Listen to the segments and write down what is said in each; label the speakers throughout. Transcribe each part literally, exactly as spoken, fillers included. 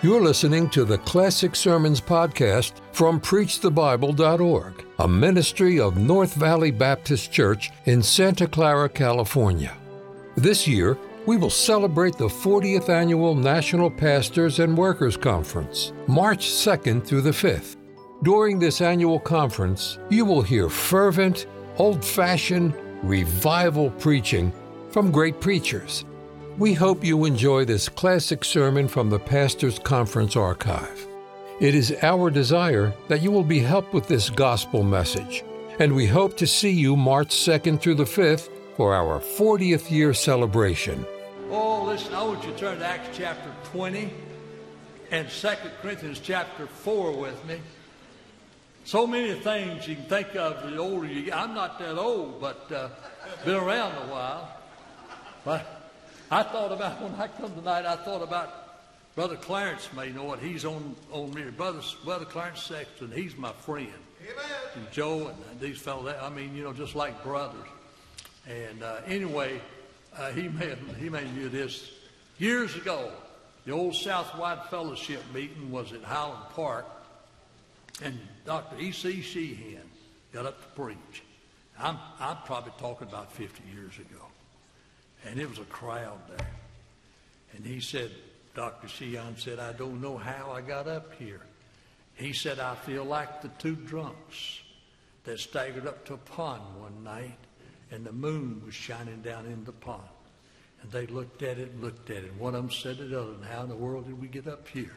Speaker 1: You're listening to the Classic Sermons podcast from preach the bible dot org, a ministry of North Valley Baptist Church in Santa Clara, California. This year, we will celebrate the fortieth Annual National Pastors and Workers Conference, March second through the fifth. During this annual conference, you will hear fervent, old-fashioned, revival preaching from great preachers. We hope you enjoy this classic sermon from the Pastors Conference archive. It is our desire that you will be helped with this gospel message, and we hope to see you March second through the fifth for our fortieth year celebration.
Speaker 2: Oh, listen, I want you to turn to Acts chapter twenty and Second Corinthians chapter four with me. So many things you can think of the older you get. I'm not that old, but uh, been around a while. But I thought about, when I come tonight, I thought about Brother Clarence may know it. He's on, on me. Brother, Brother Clarence Sexton, he's my friend. Amen. And Joe and, and these fellows, I mean, you know, just like brothers. And uh, anyway, uh, he may he may knew this. Years ago, the old Southwide Fellowship meeting was at Highland Park, and Doctor E C Sheehan got up to preach. I'm, I'm probably talking about fifty years ago. And it was a crowd there. And he said, Doctor Sheehan said, I don't know how I got up here. He said, I feel like the two drunks that staggered up to a pond one night, and the moon was shining down in the pond. And they looked at it and looked at it. And one of them said to the other, how in the world did we get up here?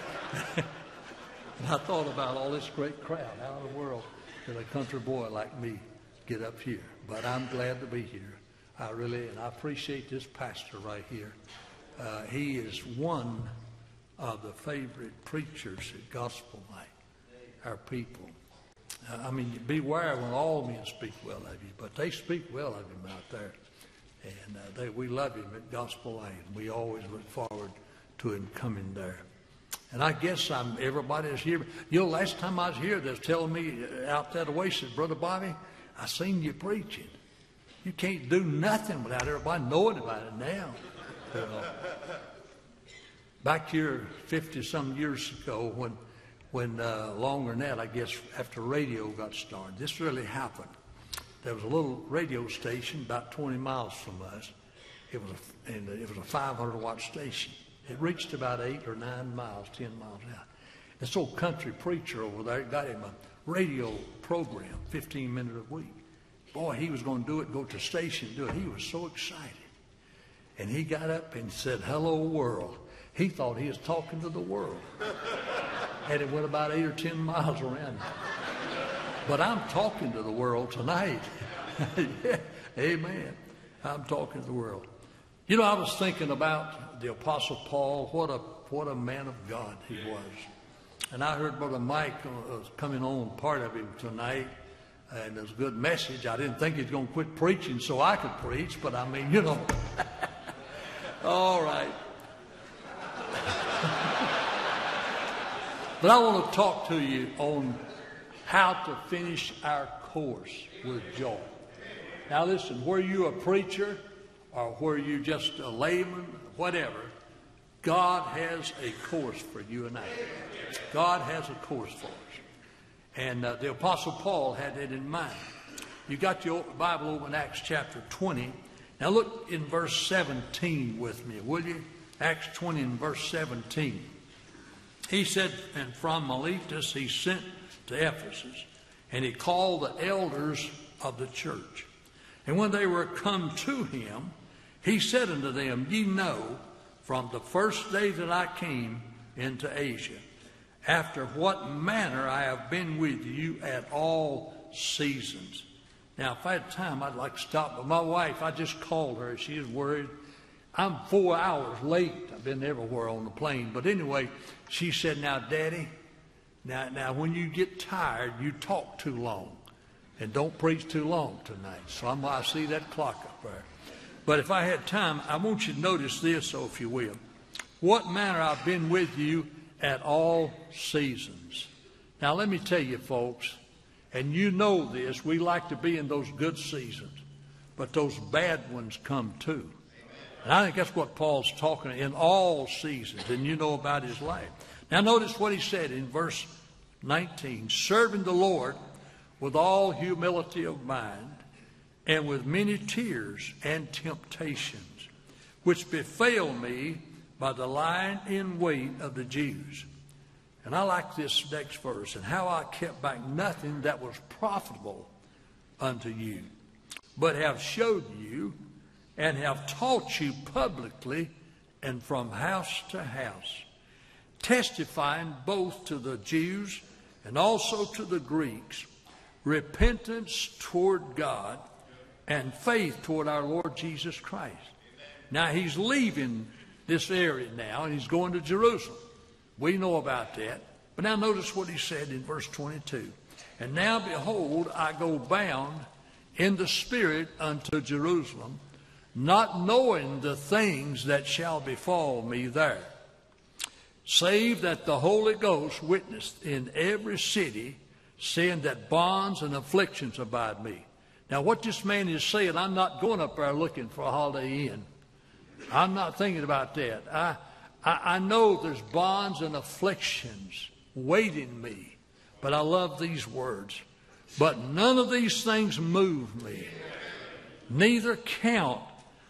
Speaker 2: And I thought about all this great crowd. How in the world did a country boy like me get up here? But I'm glad to be here. I really, and I appreciate this pastor right here. Uh, he is one of the favorite preachers at Gospel Night, our people. Uh, I mean, beware when all men speak well of you, but they speak well of him out there. And uh, they, we love him at Gospel Night, and we always look forward to him coming there. And I guess I'm, everybody is here. You know, last time I was here, they was telling me out that way, said, Brother Bobby, I seen you preaching. You can't do nothing without everybody knowing about it now. You know. Back here fifty-some years ago, when, when uh, longer than that, I guess, after radio got started, this really happened. There was a little radio station about twenty miles from us. It was a, and it was a five hundred watt station. It reached about eight or nine miles, ten miles out. This old country preacher over there got him a radio program, fifteen minutes a week. Boy, he was going to do it, go to the station and do it. He was so excited. And he got up and said, hello, world. He thought he was talking to the world. And it went about eight or ten miles around. But I'm talking to the world tonight. Yeah, amen. I'm talking to the world. You know, I was thinking about the Apostle Paul. What a, what a man of God he was. And I heard Brother Mike uh, coming on, part of him tonight. And it was a good message. I didn't think he was going to quit preaching so I could preach, but I mean, you know. All right. But I want to talk to you on how to finish our course with joy. Now listen, where you're a preacher or where you're just a layman, whatever, God has a course for you and I. God has a course for us. And uh, the Apostle Paul had that in mind. You got your Bible open in Acts chapter twenty. Now look in verse seventeen with me, will you? Acts twenty and verse seventeen. He said, and from Miletus he sent to Ephesus, and he called the elders of the church. And when they were come to him, he said unto them, ye know, from the first day that I came into Asia, after what manner I have been with you at all seasons. Now, if I had time, I'd like to stop. But my wife, I just called her. She is worried. I'm four hours late. I've been everywhere on the plane. But anyway, she said, now, Daddy, now, now when you get tired, you talk too long. And don't preach too long tonight. So I'm, I see that clock up there. But if I had time, I want you to notice this, so if you will. What manner I've been with you at all seasons. Now let me tell you, folks, and you know this, we like to be in those good seasons, but those bad ones come too. And I think that's what Paul's talking in all seasons, and you know about his life. Now notice what he said in verse nineteen, serving the Lord with all humility of mind and with many tears and temptations, which befell me by the lying in wait of the Jews. And I like this next verse, and how I kept back nothing that was profitable unto you, but have showed you and have taught you publicly and from house to house, testifying both to the Jews and also to the Greeks, repentance toward God and faith toward our Lord Jesus Christ. Now he's leaving this area now, and he's going to Jerusalem. We know about that. But now notice what he said in verse twenty-two. And now behold, I go bound in the Spirit unto Jerusalem, not knowing the things that shall befall me there, save that the Holy Ghost witnessed in every city, saying that bonds and afflictions abide me. Now what this man is saying, I'm not going up there looking for a Holiday Inn. I'm not thinking about that. I, I, I know there's bonds and afflictions waiting me, but I love these words. But none of these things move me, neither count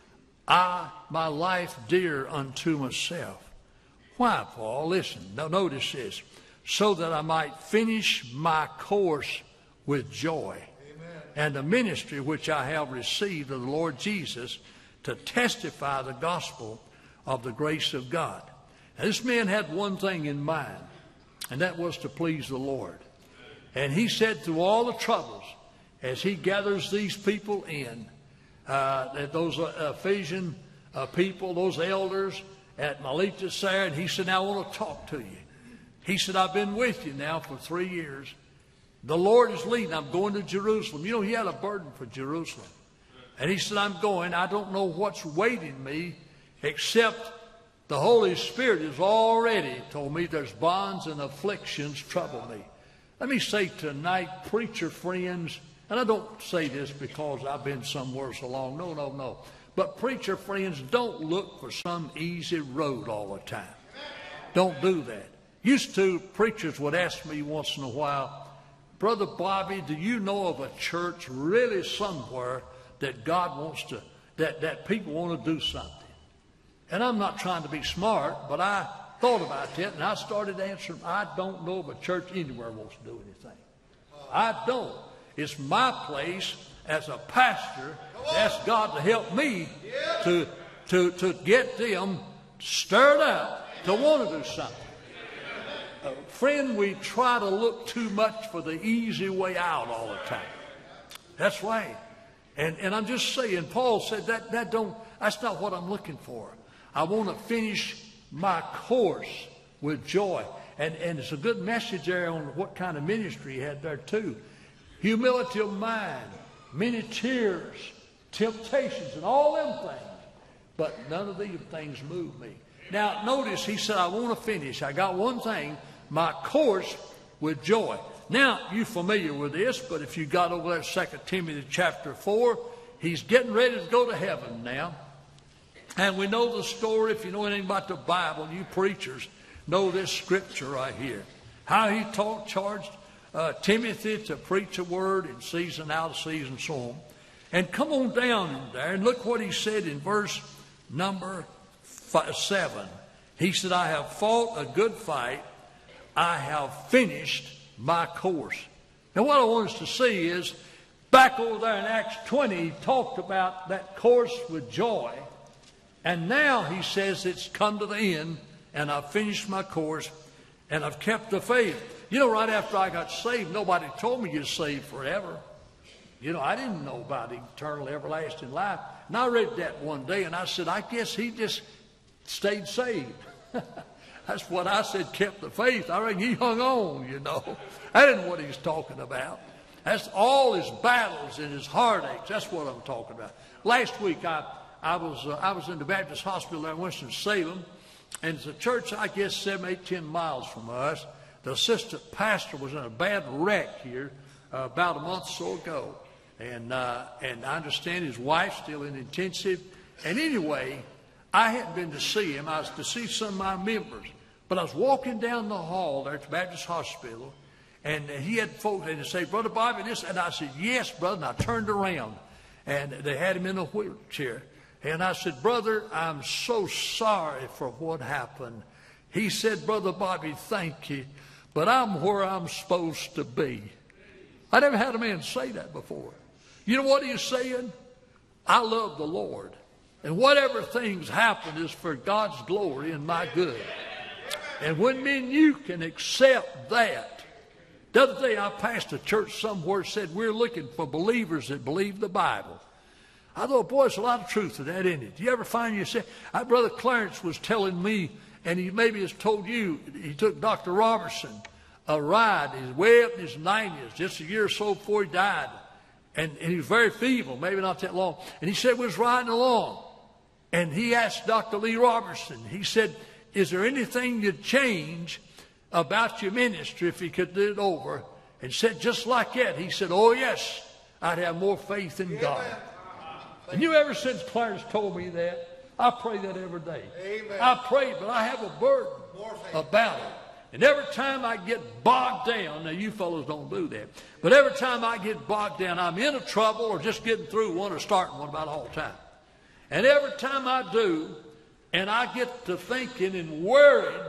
Speaker 2: I my life dear unto myself. Why, Paul? Listen, now notice this. So that I might finish my course with joy, amen, and the ministry which I have received of the Lord Jesus, to testify the gospel of the grace of God. Now, this man had one thing in mind, and that was to please the Lord. And he said through all the troubles, as he gathers these people in, uh, that those uh, Ephesian uh, people, those elders at Miletus there, and he said, now I want to talk to you. He said, I've been with you now for three years. The Lord is leading. I'm going to Jerusalem. You know, he had a burden for Jerusalem. And he said, I'm going. I don't know what's waiting me, except the Holy Spirit has already told me there's bonds and afflictions trouble me. Let me say tonight, preacher friends, and I don't say this because I've been somewhere so long. No, no, no. But preacher friends, don't look for some easy road all the time. Don't do that. Used to, preachers would ask me once in a while, Brother Bobby, do you know of a church really somewhere that God wants to, that, that people want to do something? And I'm not trying to be smart, but I thought about that, and I started answering, I don't know of a church anywhere wants to do anything. I don't. It's my place as a pastor to ask God to help me to, to, to get them stirred up to want to do something. Uh, friend, we try to look too much for the easy way out all the time. That's right. And, and I'm just saying, Paul said that, that don't, that's not what I'm looking for. I want to finish my course with joy. And, and it's a good message there on what kind of ministry he had there too. Humility of mind, many tears, temptations, and all them things. But none of these things move me. Now, notice he said, I want to finish. I got one thing, my course with joy. Now, you're familiar with this, but if you got over there, Second Timothy chapter four, he's getting ready to go to heaven now. And we know the story. If you know anything about the Bible, you preachers know this scripture right here. How he taught, charged uh, Timothy to preach a word in season, out of season, so on. And come on down in there and look what he said in verse number five, seven. He said, I have fought a good fight. I have finished my course. Now what I want us to see is, back over there in Acts twenty, he talked about that course with joy. And now he says it's come to the end, and I've finished my course, and I've kept the faith. You know, right after I got saved, nobody told me you're saved forever. You know, I didn't know about eternal, everlasting life. And I read that one day, and I said, I guess he just stayed saved. That's what I said, kept the faith. I reckon he hung on, you know. That isn't what he's talking about. That's all his battles and his heartaches. That's what I'm talking about. Last week, I, I, was, uh, I was in the Baptist hospital there in Winston-Salem, and it's a church, I guess, seven, eight, ten miles from us. The assistant pastor was in a bad wreck here uh, about a month or so ago. And, uh, and I understand his wife's still in intensive. And anyway, I hadn't been to see him. I was to see some of my members. But I was walking down the hall there at the Baptist Hospital, and he had folks, and they say, Brother Bobby, this, and I said, yes, brother, and I turned around, and they had him in a wheelchair. And I said, brother, I'm so sorry for what happened. He said, Brother Bobby, thank you, but I'm where I'm supposed to be. I never had a man say that before. You know what he's saying? I love the Lord, and whatever things happen is for God's glory and my good. And when me and you can accept that. The other day I passed a church somewhere that said we're looking for believers that believe the Bible. I thought, boy, there's a lot of truth to that, isn't it? Do you ever find yourself? Our brother Clarence was telling me, and he maybe has told you, he took Doctor Robertson a ride. He's way up in his nineties, just a year or so before he died. And, and he was very feeble, maybe not that long. And he said we was riding along. And he asked Doctor Lee Robertson, he said, is there anything you'd change about your ministry if you could do it over? And said just like that. He said, oh, yes, I'd have more faith in God. And you ever since Clarence told me that, I pray that every day. Amen. I pray, but I have a burden about it. And every time I get bogged down, now you fellows don't do that, but every time I get bogged down, I'm in a trouble or just getting through one or starting one about all the time. And every time I do, and I get to thinking and worrying,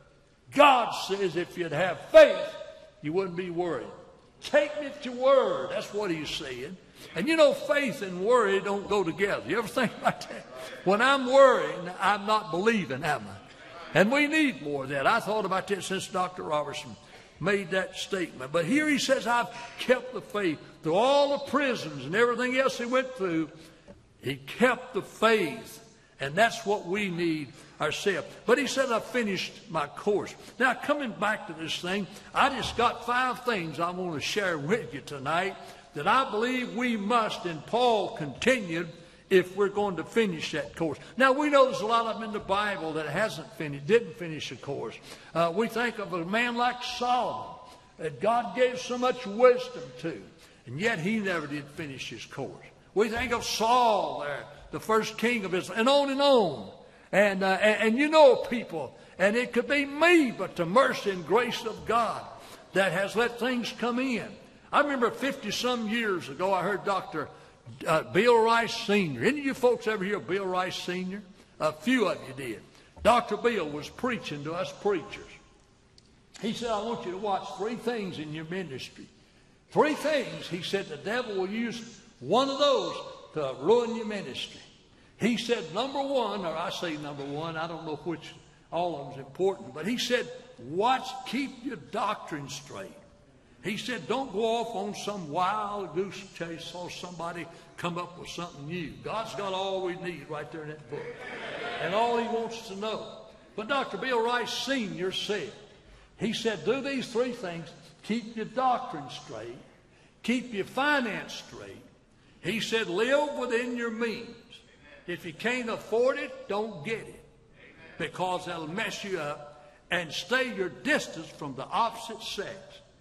Speaker 2: God says if you'd have faith, you wouldn't be worried. Take me at your word. That's what he's saying. And you know, faith and worry don't go together. You ever think about that? When I'm worrying, I'm not believing, am I? And we need more of that. I thought about that since Doctor Robertson made that statement. But here he says, I've kept the faith. Through all the prisons and everything else he went through, he kept the faith. And that's what we need ourselves. But he said, I've finished my course. Now, coming back to this thing, I just got five things I want to share with you tonight that I believe we must, and Paul continued, if we're going to finish that course. Now, we know there's a lot of them in the Bible that hasn't finished, didn't finish a course. Uh, we think of a man like Solomon that God gave so much wisdom to, and yet he never did finish his course. We think of Saul there, the first king of Israel, and on and on. And, uh, and, and you know people, and it could be me, but the mercy and grace of God that has let things come in. I remember fifty-some years ago, I heard Doctor Uh, Bill Rice Senior Any of you folks ever hear of Bill Rice Senior? A few of you did. Doctor Bill was preaching to us preachers. He said, I want you to watch three things in your ministry. Three things, he said, the devil will use one of those to ruin your ministry. He said, number one, or I say number one, I don't know which, all of them is important, but he said, watch, keep your doctrine straight. He said, don't go off on some wild goose chase or somebody come up with something new. God's got all we need right there in that book. And all he wants to know. But Doctor Bill Rice Senior said, he said, do these three things. Keep your doctrine straight. Keep your finance straight. He said, live within your means. If you can't afford it, don't get it. Because that'll mess you up. And stay your distance from the opposite sex.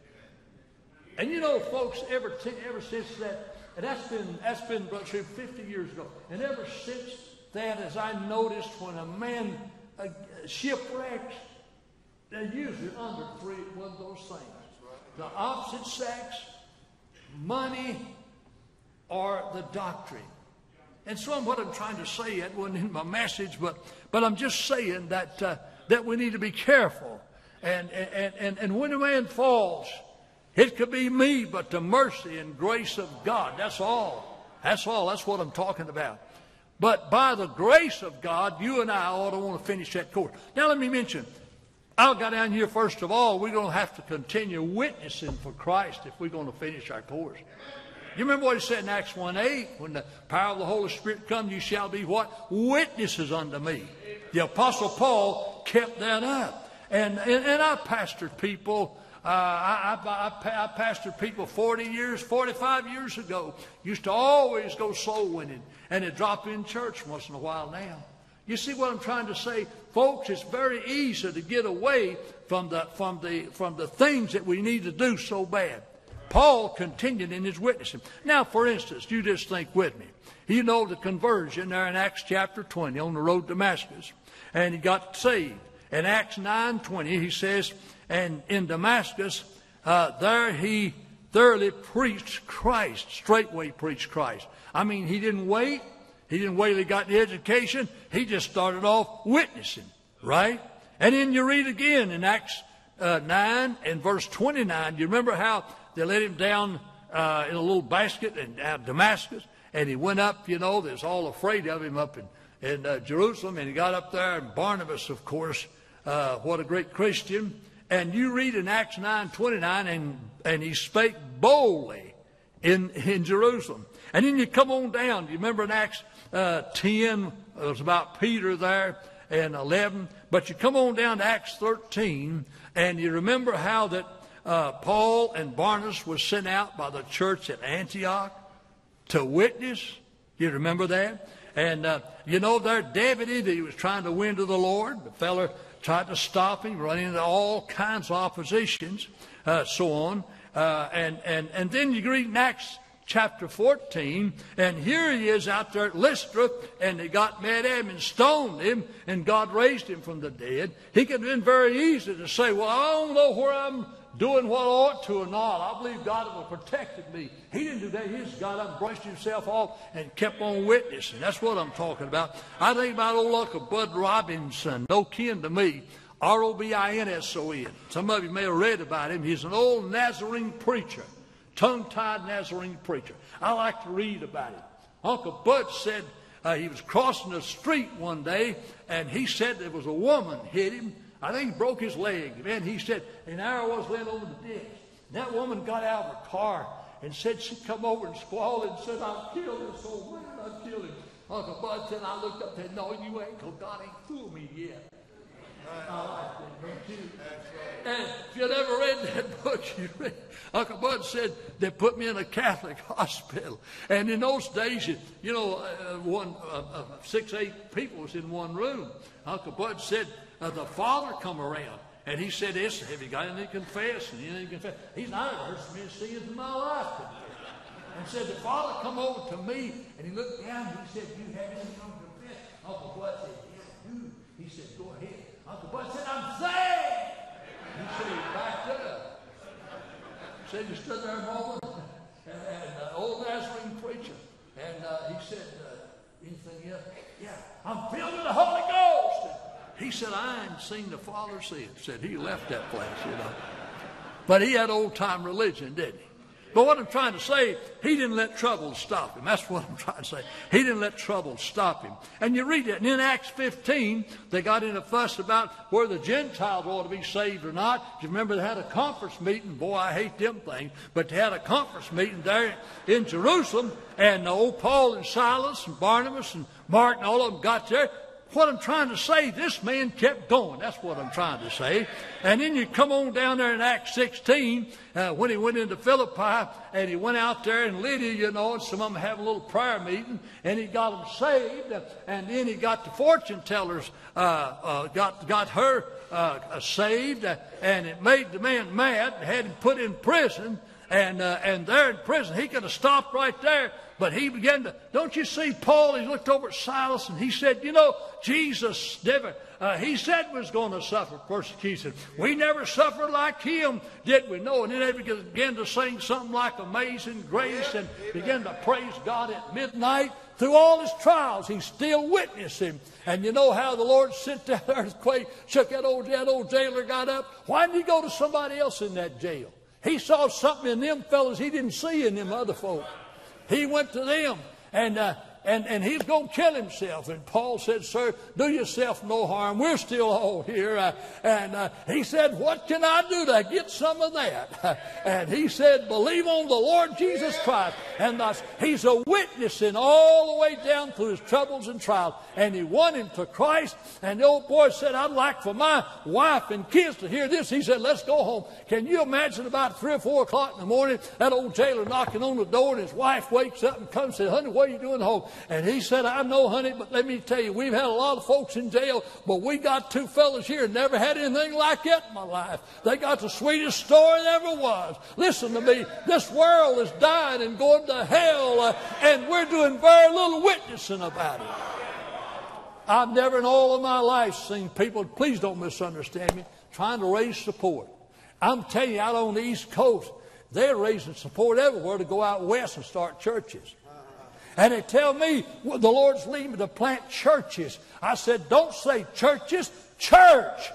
Speaker 2: And you know, folks, ever, t- ever since that, and that's been, that's been through fifty years ago, and ever since that, as I noticed, when a man uh, shipwrecks, they're usually under three, one of those things. The opposite sex, money, or the doctrine. And so what I'm trying to say, that wasn't in my message, but, but I'm just saying that, uh, that we need to be careful. And, and, and, and when a man falls, it could be me, but the mercy and grace of God. That's all. That's all. That's what I'm talking about. But by the grace of God, you and I ought to want to finish that course. Now let me mention, I'll go down here first of all, we're going to have to continue witnessing for Christ if we're going to finish our course. You remember what he said in Acts one eight? When the power of the Holy Spirit comes, you shall be what? Witnesses unto me. The Apostle Paul kept that up. And, and, and I pastored people. Uh, I, I, I, I pastored people forty years, forty-five years ago. Used to always go soul winning. And they'd drop in church once in a while now. You see what I'm trying to say? Folks, it's very easy to get away from the, from the, from the things that we need to do so bad. Paul continued in his witnessing. Now, for instance, you just think with me. You know the conversion there in Acts chapter twenty on the road to Damascus. And he got saved. In Acts nine twenty, he says, and in Damascus, uh, there he thoroughly preached Christ. Straightway preached Christ. I mean, he didn't wait. He didn't wait till he got the education. He just started off witnessing, right? And then you read again in Acts uh, nine and verse twenty-nine. You remember how they let him down uh, in a little basket in uh, Damascus? And he went up, you know, they was all afraid of him up in, in uh, Jerusalem. And he got up there, and Barnabas, of course, uh, what a great Christian. And you read in Acts nine twenty-nine, and, and he spake boldly in, in Jerusalem. And then you come on down. Do you remember in Acts uh, ten, it was about Peter there, and eleven. But you come on down to Acts thirteen, and you remember how that uh, Paul and Barnabas was sent out by the church at Antioch to witness. You remember that? And, uh, you know, their deputy that he was trying to win to the Lord, the fella tried to stop him, run into all kinds of oppositions, uh, so on. Uh, and, and, and then you read in Acts chapter fourteen, and here he is out there at Lystra, and they got mad at him and stoned him, and God raised him from the dead. He could have been very easy to say, well, I don't know where I'm doing what I ought to or not. I believe God will protected me. He didn't do that. He just got up, brushed himself off, and kept on witnessing. That's what I'm talking about. I think about old Uncle Bud Robinson, no kin to me, R O B I N S O N. Some of you may have read about him. He's an old Nazarene preacher, tongue-tied Nazarene preacher. I like to read about him. Uncle Bud said uh, he was crossing the street one day, and he said there was a woman hit him. I think he broke his leg. Man, he said, and there I was laying over the ditch. That woman got out of her car and said she'd come over and squalled and said, I'll kill this old man. I'll kill him. Uncle Bud said, I looked up and said, no, you ain't, because God ain't fooled me yet. I like that, don't you? And if you'd ever read that book, you read, Uncle Bud said they put me in a Catholic hospital. And in those days, you, you know, uh, one, uh, uh, six, eight people was in one room. Uncle Bud said uh, the father come around. And he said, this, have you got anything to confess? And anything to confess? He's not heard so many sins in my life. And said, the father come over to me, and he looked down, and he said, you have anything to confess? Uncle Bud said, yes, I do. He said, go ahead. Uncle Bud said, I'm saved. He said, he backed up. Said he stood there a moment, and, and uh, old Nazarene preacher. And uh, he said, uh, anything else? Yeah, I'm filled with the Holy Ghost. And he said, I ain't seen the Father since. Said he left that place, you know. But he had old-time religion, didn't he? But what I'm trying to say, he didn't let trouble stop him. That's what I'm trying to say. He didn't let trouble stop him. And you read it. And in Acts fifteen, they got in a fuss about whether the Gentiles ought to be saved or not. Do you remember they had a conference meeting? Boy, I hate them things. But they had a conference meeting there in Jerusalem. And old Paul and Silas and Barnabas and Mark and all of them got there. What I'm trying to say, this man kept going. That's what I'm trying to say. And then you come on down there in Acts sixteen, uh, when he went into Philippi, and he went out there in Lydia, you know, and some of them have a little prayer meeting, and he got them saved. And then he got the fortune tellers, uh, uh, got, got her uh, saved, uh, and it made the man mad, had him put in prison. And uh, and there in prison, he could have stopped right there. But he began to, don't you see Paul? He looked over at Silas and he said, you know, Jesus never, uh, he said was going to suffer persecution. We never suffered like him, did we? No. And then they began to sing something like Amazing Grace and began to praise God at midnight. Through all his trials, he's still witnessing. And you know how the Lord sent that earthquake, shook that old, that old jailer, got up. Why didn't he go to somebody else in that jail? He saw something in them fellas he didn't see in them other folk. He went to them, and uh, and and he's going to kill himself. And Paul said, sir, do yourself no harm. We're still all here. Uh, and uh, he said, what can I do to get some of that? And he said, believe on the Lord Jesus Christ. And thus, he's a witnessing all the way down through his troubles and trials. And he won him to Christ. And the old boy said, I'd like for my wife and kids to hear this. He said, let's go home. Can you imagine about three or four o'clock in the morning, that old jailer knocking on the door, and his wife wakes up and comes and says, honey, what are you doing home? And he said, I know, honey, but let me tell you, we've had a lot of folks in jail, but we got two fellas here never had anything like that in my life. They got the sweetest story there ever was. Listen to me. This world is dying and going to hell, uh, and we're doing very little witnessing about it. I've never in all of my life seen people, please don't misunderstand me, trying to raise support. I'm telling you, out on the East Coast, they're raising support everywhere to go out west and start churches. And they tell me, well, the Lord's leading me to plant churches. I said, don't say churches, church.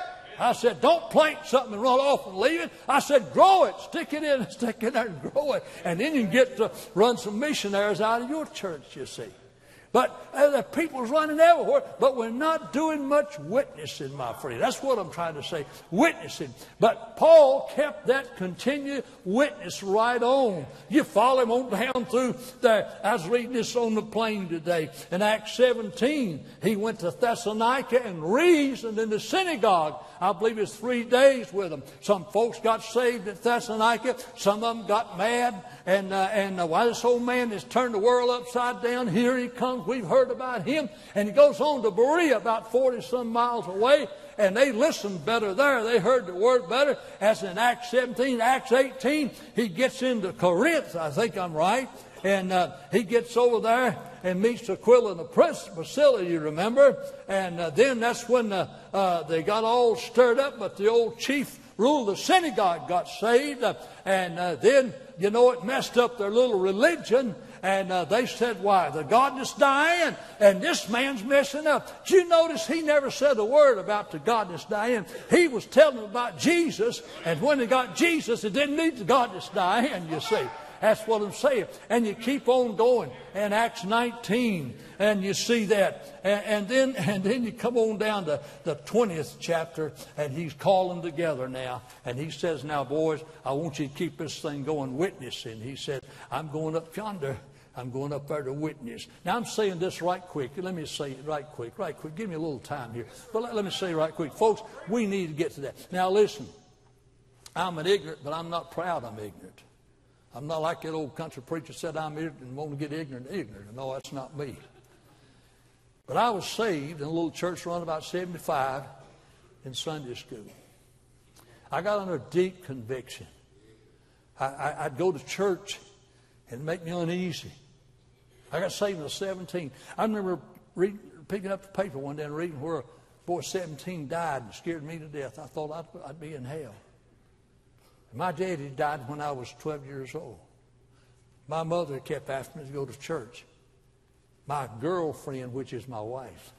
Speaker 2: I said, don't plant something and run off and leave it. I said, grow it. Stick it in, stick it there and grow it. And then you can get to run some missionaries out of your church, you see. But uh, the people's running everywhere, but we're not doing much witnessing, my friend. That's what I'm trying to say, witnessing. But Paul kept that continued witness right on. You follow him on down through there. I was reading this on the plane today. In Acts seventeen, he went to Thessalonica and reasoned in the synagogue. I believe it's three days with them. Some folks got saved at Thessalonica. Some of them got mad. And, uh, and uh, why this old man has turned the world upside down. Here he comes. We've heard about him. And he goes on to Berea, about forty some miles away. And they listened better there. They heard the word better. As in Acts seventeen, Acts eighteen, he gets into Corinth. I think I'm right. And uh, he gets over there and meets Aquila and Priscilla, you remember. And uh, then that's when uh, uh, they got all stirred up. But the old chief rule of the synagogue got saved. Uh, and uh, then, you know, it messed up their little religion. And uh, they said, why? The God is dying, and this man's messing up. Did you notice he never said a word about the God that's dying? He was telling them about Jesus, and when they got Jesus, it didn't need the God that's dying, you see. That's what I'm saying. And you keep on going in Acts nineteen, and you see that. And, and then and then you come on down to the twentieth chapter, and he's calling together now. And he says, now, boys, I want you to keep this thing going, witnessing. He said, I'm going up yonder. I'm going up there to witness. Now, I'm saying this right quick. Let me say it right quick, right quick. Give me a little time here. But let, let me say it right quick. Folks, we need to get to that. Now, listen. I'm an ignorant, but I'm not proud I'm ignorant. I'm not like that old country preacher said I'm ignorant and want to get ignorant ignorant. No, that's not me. But I was saved in a little church run about seventy-five in Sunday school. I got under deep conviction. I, I, I'd go to church and make me uneasy. I got saved at seventeen. I remember reading, picking up the paper one day and reading where a boy seventeen died and scared me to death. I thought I'd, I'd be in hell. My daddy died when I was twelve years old. My mother kept asking me to go to church. My girlfriend, which is my wife,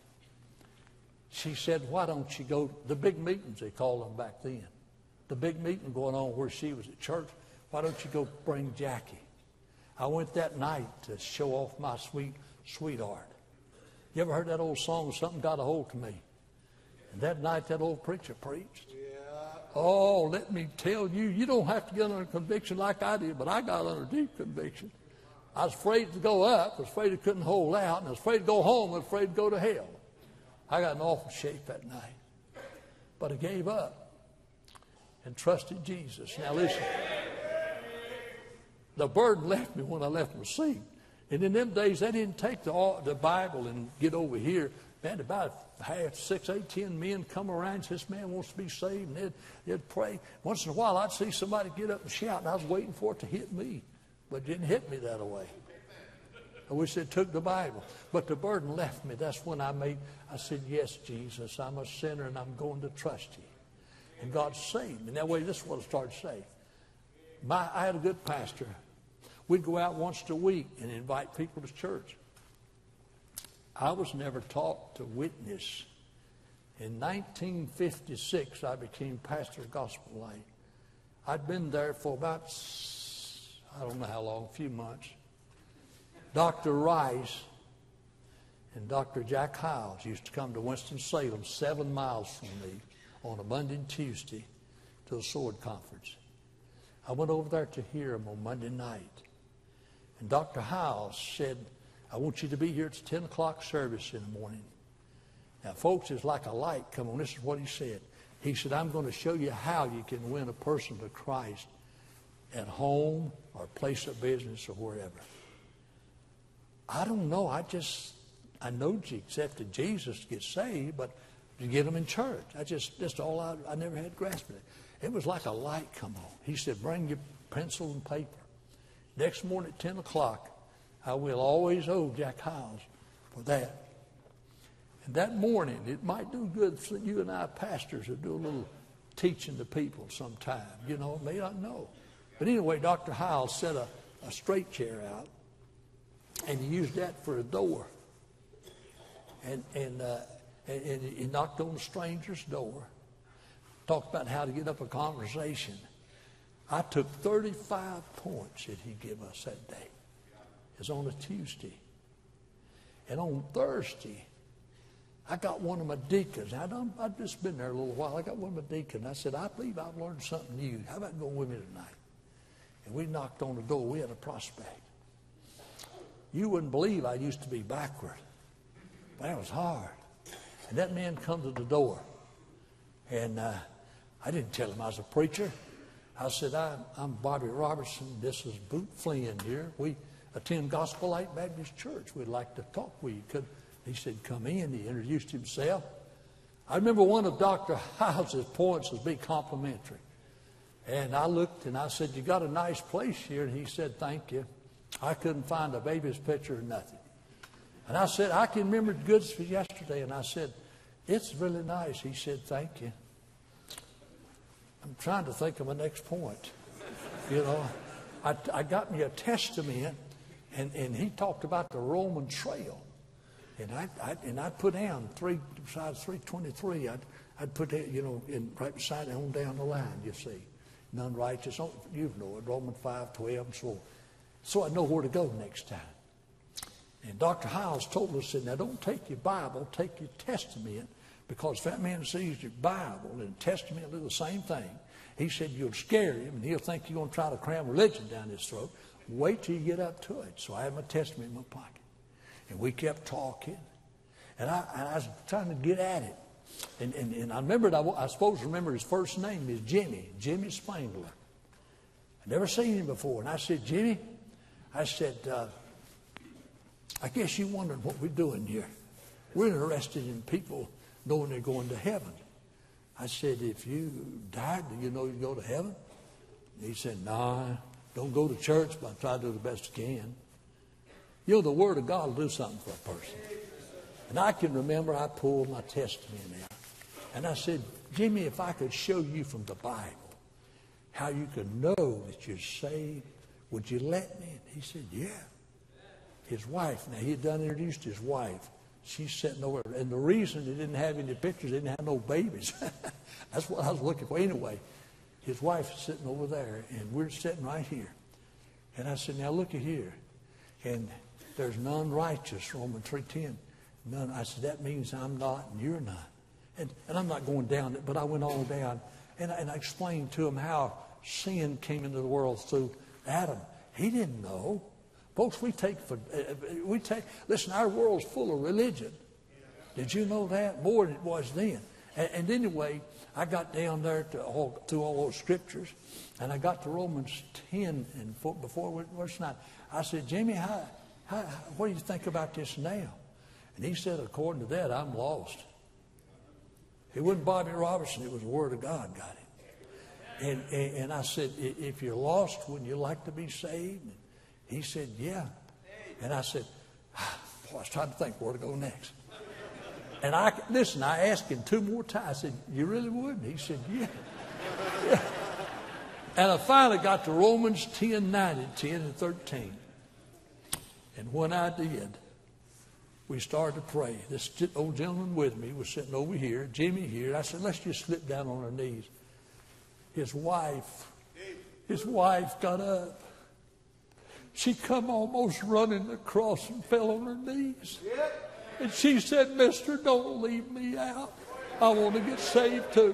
Speaker 2: she said, why don't you go to the big meetings, they called them back then. The big meeting going on where she was at church. Why don't you go bring Jackie? I went that night to show off my sweet sweetheart. You ever heard that old song, Something Got a Hold to Me? And that night that old preacher preached. Oh, let me tell you, you don't have to get under conviction like I did, but I got under deep conviction. I was afraid to go up, I was afraid I couldn't hold out, and I was afraid to go home, I was afraid to go to hell. I got in awful shape that night. But I gave up and trusted Jesus. Now listen, the burden left me when I left the seat. And in them days, they didn't take the, the Bible and get over here. Man, about half, six, eight, ten men come around and say, this man wants to be saved, and they'd, they'd pray. Once in a while, I'd see somebody get up and shout, and I was waiting for it to hit me. But it didn't hit me that way. I wish they took the Bible. But the burden left me. That's when I made, I said, yes, Jesus, I'm a sinner, and I'm going to trust you. And God saved me. And that way, this is what I started saying. My, I had a good pastor. We'd go out once a week and invite people to church. I was never taught to witness. In nineteen fifty-six, I became pastor of Gospel Light. I'd been there for about, I don't know how long, a few months. Doctor Rice and Doctor Jack Hiles used to come to Winston-Salem, seven miles from me, on a Monday and Tuesday to a sword conference. I went over there to hear him on Monday night. And Doctor Hiles said, I want you to be here at the ten o'clock service in the morning. Now, folks, it's like a light come on. This is what he said. He said, I'm going to show you how you can win a person to Christ at home or place of business or wherever. I don't know. I just, I know you accepted Jesus to get saved, but to get them in church. I just, that's all I, I never had grasped it. It was like a light come on. He said, bring your pencil and paper. Next morning at ten o'clock, I will always owe Jack Hiles for that. And that morning, it might do good for you and I pastors to do a little teaching to people sometime. You know, may not know. But anyway, Doctor Hiles set a, a straight chair out, and he used that for a door. And, and, uh, and, and he knocked on a stranger's door, talked about how to get up a conversation. I took thirty-five points that he gave us that day. It was on a Tuesday. And on Thursday, I got one of my deacons. I done, I'd just been there a little while. I got one of my deacons. I said, I believe I've learned something new. How about going with me tonight? And we knocked on the door. We had a prospect. You wouldn't believe I used to be backward. But that was hard. And that man come to the door. And uh, I didn't tell him I was a preacher. I said, I'm, I'm Bobby Robertson. This is Boot Flynn here. We attend Gospel Light Baptist Church. We'd like to talk with you. Could, he said, come in. He introduced himself. I remember one of Doctor House's points was be complimentary. And I looked and I said, you got a nice place here. And he said, thank you. I couldn't find a baby's picture or nothing. And I said, I can remember the goods for yesterday. And I said, it's really nice. He said, thank you. I'm trying to think of my next point. You know, I, I got me a Testament, and, and he talked about the Roman trail. And I, I and I'd put down three besides three twenty-three. I'd I'd put that, you know, in right beside it on down the line. You see, none righteous. You know it. Romans five twelve and so on. So I know where to go next time. And Doctor Hiles told us, said, now don't take your Bible, take your Testament, because if that man sees your Bible and Testament do the same thing, he said you'll scare him and he'll think you're going to try to cram religion down his throat. Wait till you get up to it. So I had my Testament in my pocket. And we kept talking. And I, and I was trying to get at it. And, and, and I remembered, I, I suppose remember his first name is Jimmy, Jimmy Spangler. I'd never seen him before. And I said, Jimmy, I said, uh, I guess you're wondering what we're doing here. We're interested in people knowing they're going to heaven. I said, if you died, do you know you go to heaven? And he said, no, nah, don't go to church, but I try to do the best I can. You know, the Word of God will do something for a person. And I can remember I pulled my Testament out. And I said, Jimmy, if I could show you from the Bible how you can know that you're saved, would you let me? And he said, yeah. His wife, now he had done introduced his wife. She's sitting over there. And the reason they didn't have any pictures, they didn't have no babies. That's what I was looking for. Anyway, his wife is sitting over there, and we're sitting right here. And I said, now look at here. And there's none righteous, Romans three ten. None. I said, that means I'm not and you're not. And, and I'm not going down it, but I went all down. And, and I explained to him how sin came into the world through Adam. He didn't know. Folks, we take, for, we take, listen, our world's full of religion. Did you know that? More than it was then. And, and anyway, I got down there to all, through all those scriptures, and I got to Romans ten, and for, before verse nine, I said, Jimmy, how, how, what do you think about this now? And he said, according to that, I'm lost. It wasn't Bobby Robertson, it was the Word of God got it. And, and, and I said, if you're lost, wouldn't you like to be saved? And he said, yeah. And I said, ah, boy, I was trying to think where to go next. And I, listen, I asked him two more times. I said, you really would? And he said, yeah. yeah. And I finally got to Romans ten, nine, and ten and thirteen. And when I did, we started to pray. This old gentleman with me was sitting over here, Jimmy here. I said, let's just slip down on our knees. His wife, his wife got up. She come almost running across and fell on her knees. And she said, mister, don't leave me out. I want to get saved too.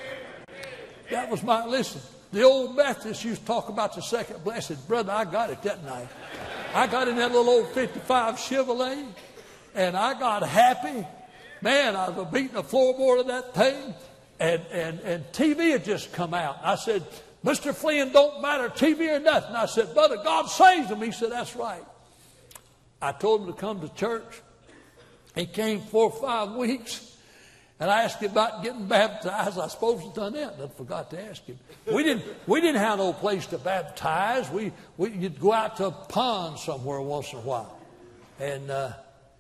Speaker 2: That was my, listen, the old Methodists used to talk about the second blessed. Brother, I got it that night. I got in that little old fifty-five Chevrolet, and I got happy. Man, I was beating the floorboard of that thing, and, and, and T V had just come out. I said, Mister Flynn, don't matter T V or nothing. I said, brother, God saves them. He said, that's right. I told him to come to church. He came four or five weeks. And I asked him about getting baptized. I suppose he's done that. I forgot to ask him. We didn't, we didn't have no place to baptize. We, we, you'd go out to a pond somewhere once in a while. And, uh,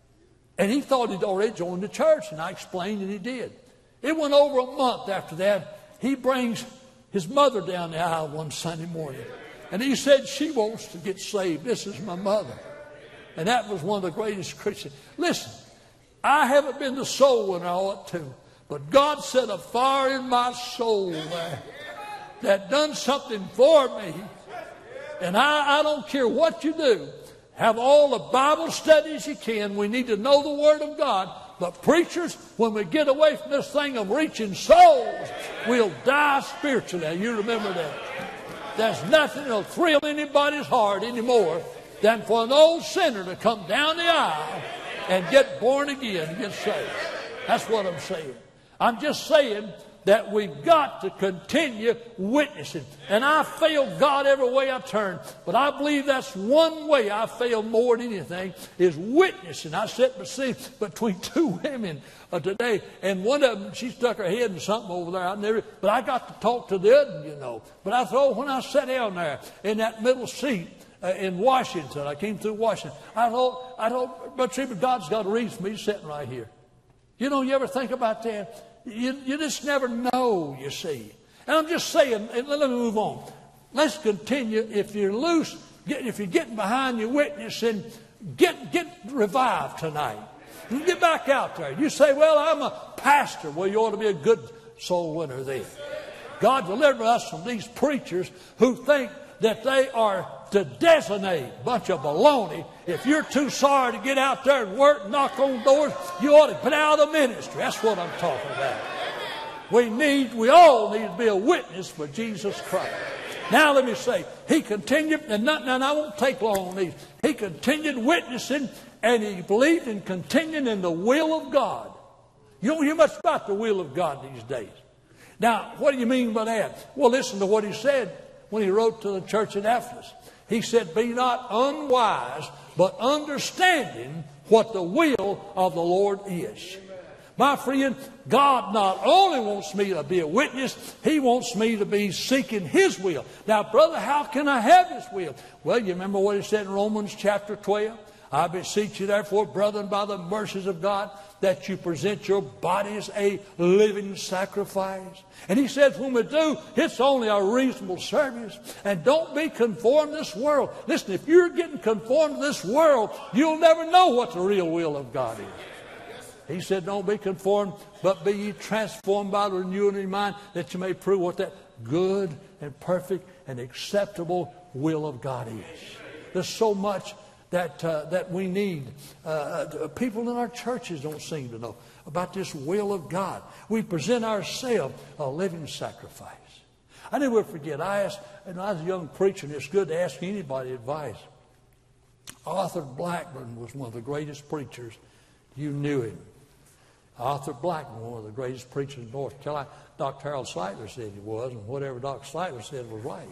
Speaker 2: and he thought he'd already joined the church. And I explained, and he did. It went over a month after that. He brings his mother down the aisle one Sunday morning. And he said, she wants to get saved. This is my mother. And that was one of the greatest Christians. Listen. I haven't been the soul winner I ought to, but God set a fire in my soul there that done something for me. And I, I don't care what you do. Have all the Bible studies you can. We need to know the Word of God. But preachers, when we get away from this thing of reaching souls, we'll die spiritually. Now, you remember that. There's nothing that'll thrill anybody's heart anymore than for an old sinner to come down the aisle and get born again, get saved. That's what I'm saying. I'm just saying that we've got to continue witnessing. And I fail God every way I turn. But I believe that's one way I fail more than anything is witnessing. I sat between two women uh, today, and one of them, she stuck her head in something over there. I never, but I got to talk to the other, you know. But I thought when I sat down there in that middle seat, Uh, in Washington, I came through Washington. I thought, I thought, but see, but God's got a reason for me sitting right here. You know, you ever think about that? You, you just never know, you see. And I'm just saying, and let me move on. Let's continue. If you're loose, get, if you're getting behind your witnessing, get get revived tonight. You get back out there. You say, well, I'm a pastor. Well, you ought to be a good soul winner then. God deliver us from these preachers who think that they are to designate a bunch of baloney. If you're too sorry to get out there and work, knock on doors, you ought to get out of the ministry. That's what I'm talking about. We need, we all need to be a witness for Jesus Christ. Now let me say, he continued, and, not, and I won't take long on these. He continued witnessing, and he believed in continuing in the will of God. You don't hear much about the will of God these days. Now, what do you mean by that? Well, listen to what he said when he wrote to the church at Ephesus. He said, be not unwise, but understanding what the will of the Lord is. My friend, God not only wants me to be a witness, he wants me to be seeking his will. Now, brother, how can I have his will? Well, you remember what he said in Romans chapter twelve? I beseech you, therefore, brethren, by the mercies of God, that you present your bodies a living sacrifice. And he says, when we do, it's only a reasonable service. And don't be conformed to this world. Listen, if you're getting conformed to this world, you'll never know what the real will of God is. He said, don't be conformed, but be ye transformed by the renewing of your mind, that you may prove what that good and perfect and acceptable will of God is. There's so much that uh, that we need. Uh, people in our churches don't seem to know about this will of God. We present ourselves a living sacrifice. I never forget, I asked, and I was a young preacher, and it's good to ask anybody advice. Arthur Blackburn was one of the greatest preachers. You knew him. Arthur Blackburn, one of the greatest preachers in North Carolina. Doctor Harold Slightler said he was, and whatever Doctor Slightler said was right.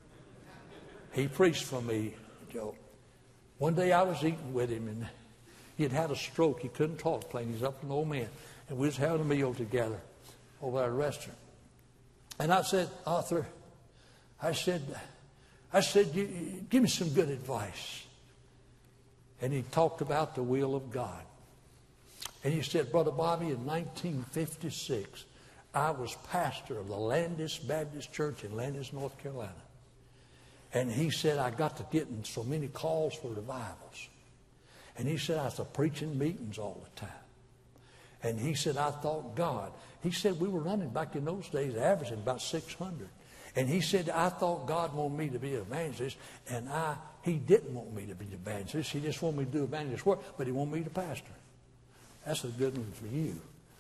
Speaker 2: He preached for me, Joe. One day I was eating with him, and he had had a stroke. He couldn't talk plain. He's up an old man. And we was having a meal together over at a restaurant. And I said, Arthur, I said, I said, give me some good advice. And he talked about the will of God. And he said, Brother Bobby, in nineteen fifty-six, I was pastor of the Landis Baptist Church in Landis, North Carolina. And he said, I got to getting so many calls for revivals. And he said, I was preaching meetings all the time. And he said, I thought God. He said, we were running back in those days, averaging about six hundred. And he said, I thought God wanted me to be an evangelist. And I, he didn't want me to be an evangelist. He just wanted me to do evangelist work. But he wanted me to pastor. That's a good one for you.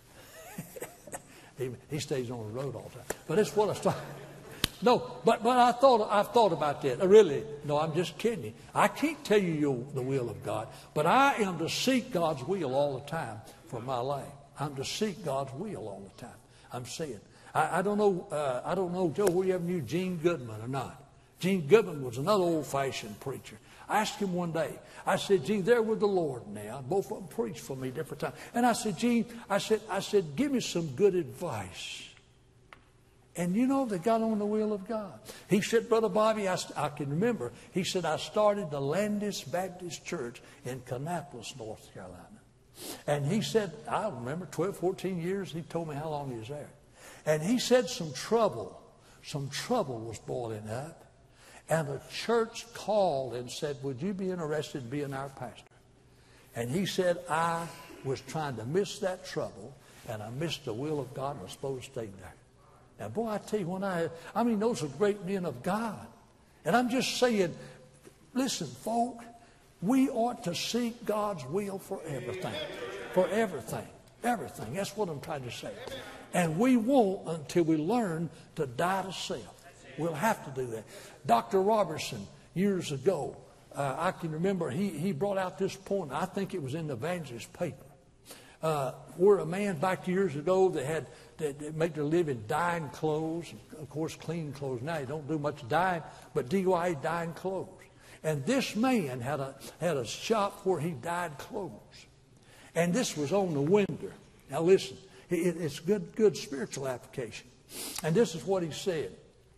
Speaker 2: he, he stays on the road all the time. But that's what I started. No, but but I thought I've thought about that. Really, no, I'm just kidding you. I can't tell you your, the will of God, but I am to seek God's will all the time for my life. I'm to seek God's will all the time. I'm saying, I, I don't know, uh, I don't know, Joe, whether you ever knew Gene Goodman or not. Gene Goodman was another old-fashioned preacher. I asked him one day, I said, Gene, they're with the Lord now. Both of them preached for me different times. And I said, Gene, I said, I said, give me some good advice. And you know, they got on the will of God. He said, Brother Bobby, I, I can remember, he said, I started the Landis Baptist Church in Kannapolis, North Carolina. And he said, I remember twelve, fourteen years, he told me how long he was there. And he said some trouble, some trouble was boiling up. And the church called and said, would you be interested in being our pastor? And he said, I was trying to miss that trouble, and I missed the will of God and was supposed to stay there. Now, boy, I tell you, when I, I mean, those are great men of God. And I'm just saying, listen, folk, we ought to seek God's will for everything. For everything. Everything. That's what I'm trying to say. And we won't until we learn to die to self. We'll have to do that. Doctor Robertson, years ago, uh, I can remember he, he brought out this point. I think it was in the Evangelist paper. Uh, where a man back years ago that had that, that make their living dyeing clothes. Of course, clean clothes now. You don't do much dyeing, but D Y dyeing clothes. And this man had a had a shop where he dyed clothes. And this was on the window. Now listen, it, it's good, good spiritual application. And this is what he said.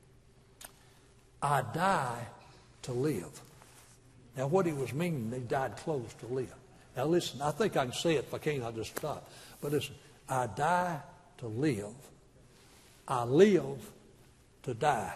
Speaker 2: I die to live. Now what he was meaning, they dyed clothes to live. Now listen, I think I can say it. If I can't, I'll just stop. But listen, I die to live. I live to die.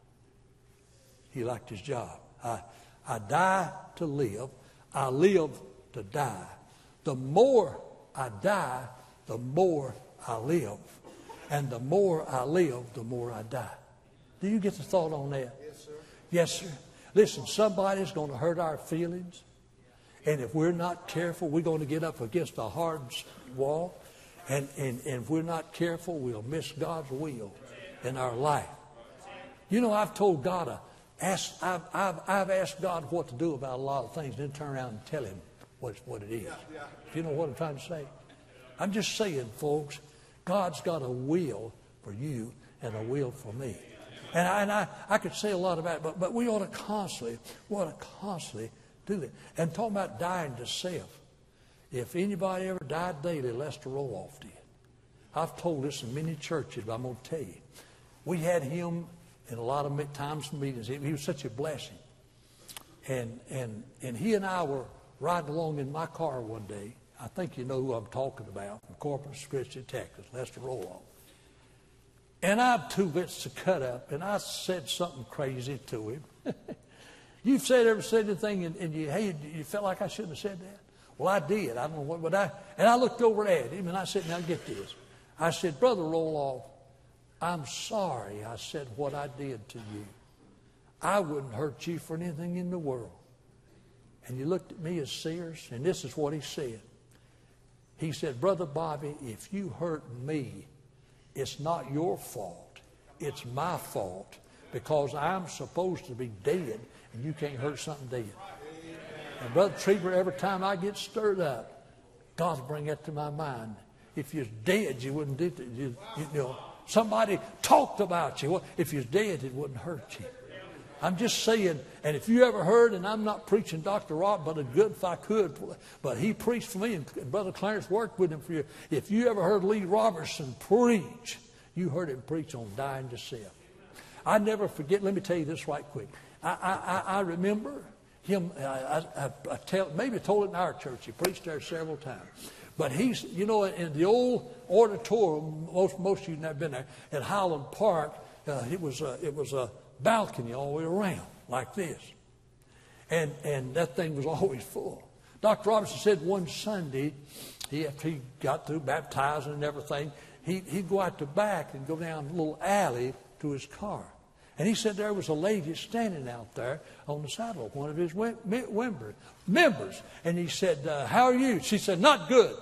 Speaker 2: He liked his job. I, I die to live. I live to die. The more I die, the more I live. And the more I live, the more I die. Do you get the thought on that?
Speaker 3: Yes, sir.
Speaker 2: Yes, sir. Listen, somebody's going to hurt our feelings. And if we're not careful, we're going to get up against a hard wall. And, and, and if we're not careful, we'll miss God's will in our life. You know, I've told God, uh, ask, I've, I've, I've asked God what to do about a lot of things, then turn around and tell him what, what it is. You know what I'm trying to say? I'm just saying, folks, God's got a will for you and a will for me. And I, and I, I could say a lot about it, but, but we ought to constantly, we ought to constantly do that. And talking about dying to self. If anybody ever died daily, Lester Roloff did. I've told this in many churches, but I'm going to tell you. We had him in a lot of times and meetings. He was such a blessing. And, and, and he and I were riding along in my car one day. I think you know who I'm talking about, from Corpus Christi, Texas, Lester Roloff. And I have two bits to cut up, and I said something crazy to him. You've said ever said anything, and, and you hated, you felt like I shouldn't have said that? Well, I did. I don't know what, but I, and I looked over at him, and I said, now get this. I said, Brother Roloff, I'm sorry I said what I did to you. I wouldn't hurt you for anything in the world. And you looked at me as serious, and this is what he said. He said, Brother Bobby, if you hurt me, it's not your fault. It's my fault, because I'm supposed to be dead, and you can't hurt something dead. And Brother Trieber, every time I get stirred up, God's bring that to my mind. If you're dead, you wouldn't do it. You, you know, somebody talked about you. Well, if you're dead, it wouldn't hurt you. I'm just saying, and if you ever heard, and I'm not preaching Doctor Rob, but a good if I could, but he preached for me, and Brother Clarence worked with him for you. If you ever heard Lee Robertson preach, you heard him preach on dying to self. I never forget, let me tell you this right quick. I, I, I remember him, I, I, I tell, maybe I told it in our church. He preached there several times. But he's, you know, in the old auditorium, most, most of you have never been there, at Highland Park, uh, it was a, it was a balcony all the way around, like this. And, and that thing was always full. Doctor Robertson said one Sunday, he, after he got through baptizing and everything, he, he'd go out the back and go down a little alley to his car. And he said there was a lady standing out there on the sidewalk, one of his members. And he said, uh, how are you? She said, not good.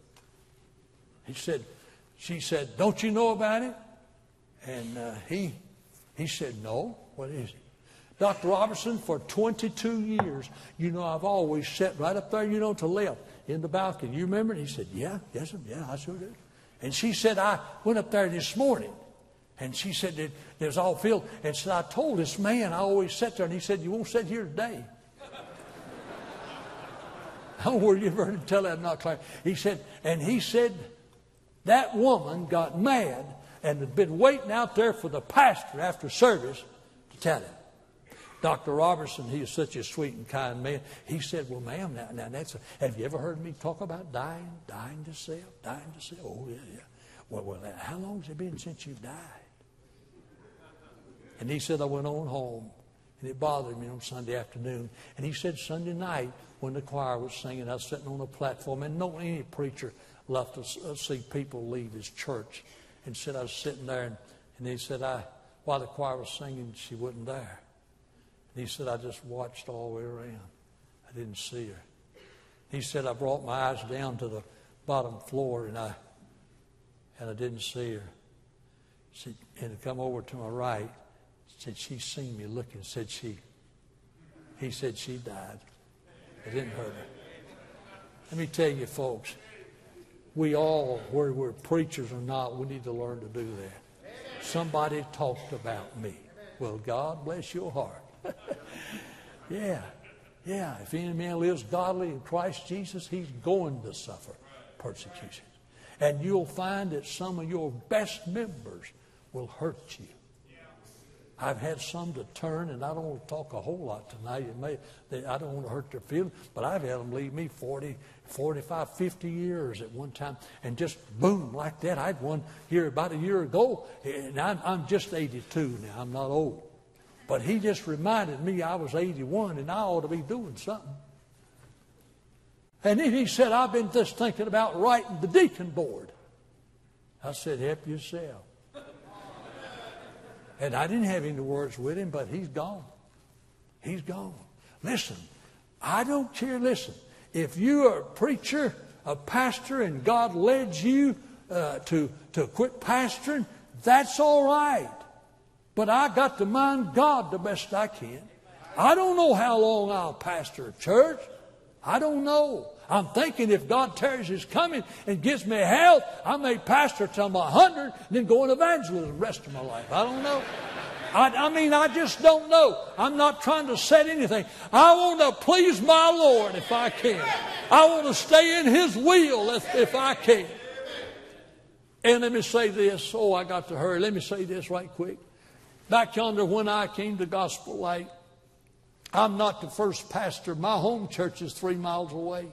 Speaker 2: He said, she said, don't you know about it? And uh, he, he said, no. What is it? Doctor Robertson, for twenty-two years, you know, I've always sat right up there, you know, to the left in the balcony. You remember? And he said, yeah, yes, yeah, I sure do. And she said, I went up there this morning. And she said that it was all filled. And said, I told this man, I always sat there. And he said, you won't sit here today. I don't know where you ever heard him tell that, not Clarence. He said, and he said that woman got mad and had been waiting out there for the pastor after service to tell him. Doctor Robertson, he is such a sweet and kind man. He said, well, ma'am, now, now that's a, have you ever heard me talk about dying, dying to self, dying to self? Oh, yeah, yeah. Well, well, how long has it been since you've died? And he said, I went on home, and it bothered me on Sunday afternoon. And he said Sunday night, when the choir was singing, I was sitting on a platform, and no any preacher loved to see people leave his church. And said I was sitting there, and, and he said, I, while the choir was singing, she wasn't there. And he said, I just watched all the way around. I didn't see her. He said, I brought my eyes down to the bottom floor, and I and I didn't see her. She, and to come over to my right, said she seen me looking. Said she. He said she died. It didn't hurt her. Let me tell you, folks, we all, whether we're preachers or not, we need to learn to do that. Somebody talked about me. Well, God bless your heart. yeah, yeah. If any man lives godly in Christ Jesus, he's going to suffer persecution. And you'll find that some of your best members will hurt you. I've had some to turn, and I don't want to talk a whole lot tonight. It may, they, I don't want to hurt their feelings, but I've had them leave me forty, forty-five, fifty years at one time, and just boom, like that. I had one here about a year ago, and I'm, I'm just eighty-two now. I'm not old. But he just reminded me I was eighty-one, and I ought to be doing something. And then he said, I've been just thinking about writing the deacon board. I said, help yourself. And I didn't have any words with him, but he's gone. He's gone. Listen, I don't care. Listen, if you are a preacher, a pastor, and God led you uh, to, to quit pastoring, that's all right. But I got to mind God the best I can. I don't know how long I'll pastor a church. I don't know. I'm thinking if God tarries his coming and gives me health, I may pastor till I'm one hundred and then go in evangelism the rest of my life. I don't know. I, I mean, I just don't know. I'm not trying to set anything. I want to please my Lord if I can. I want to stay in his will if, if I can. And let me say this. Oh, I got to hurry. Let me say this right quick. Back yonder when I came to Gospel Light, I'm not the first pastor. My home church is three miles away.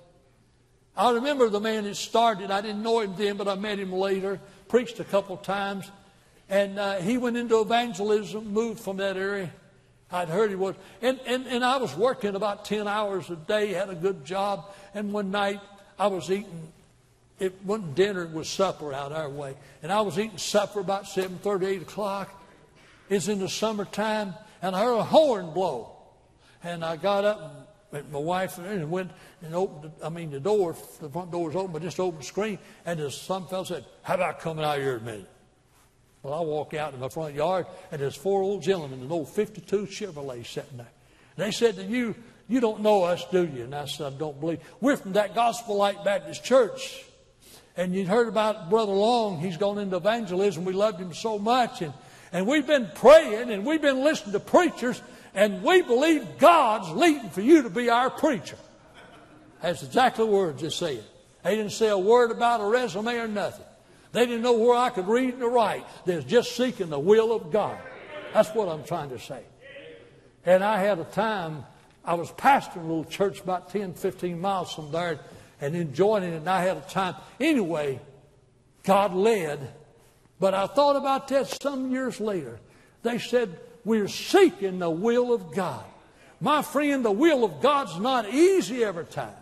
Speaker 2: I remember the man that started. I didn't know him then, but I met him later. Preached a couple times. And uh, he went into evangelism, moved from that area. I'd heard he was. And, and, and I was working about ten hours a day, had a good job. And one night I was eating, it wasn't dinner, it was supper out our way. And I was eating supper about seven thirty, eight o'clock. It's in the summertime, and I heard a horn blow. And I got up, and my wife and went and opened, I mean, the door, the front door was open, but just opened the screen. And there's some fellow said, how about coming out here a minute? Well, I walk out in my front yard, and there's four old gentlemen, an old fifty-two Chevrolet sitting there. And they said to you, you don't know us, do you? And I said, I don't believe. We're from that Gospel Light Baptist Church. And you heard about Brother Long. He's gone into evangelism. We loved him so much. And, and we've been praying, and we've been listening to preachers. And we believe God's leading for you to be our preacher. That's exactly the words they said. They didn't say a word about a resume or nothing. They didn't know where I could read and write. They're just seeking the will of God. That's what I'm trying to say. And I had a time, I was pastoring a little church about ten, fifteen miles from there and enjoying it. And I had a time. Anyway, God led. But I thought about that some years later. They said, we're seeking the will of God. My friend, the will of God's not easy every time.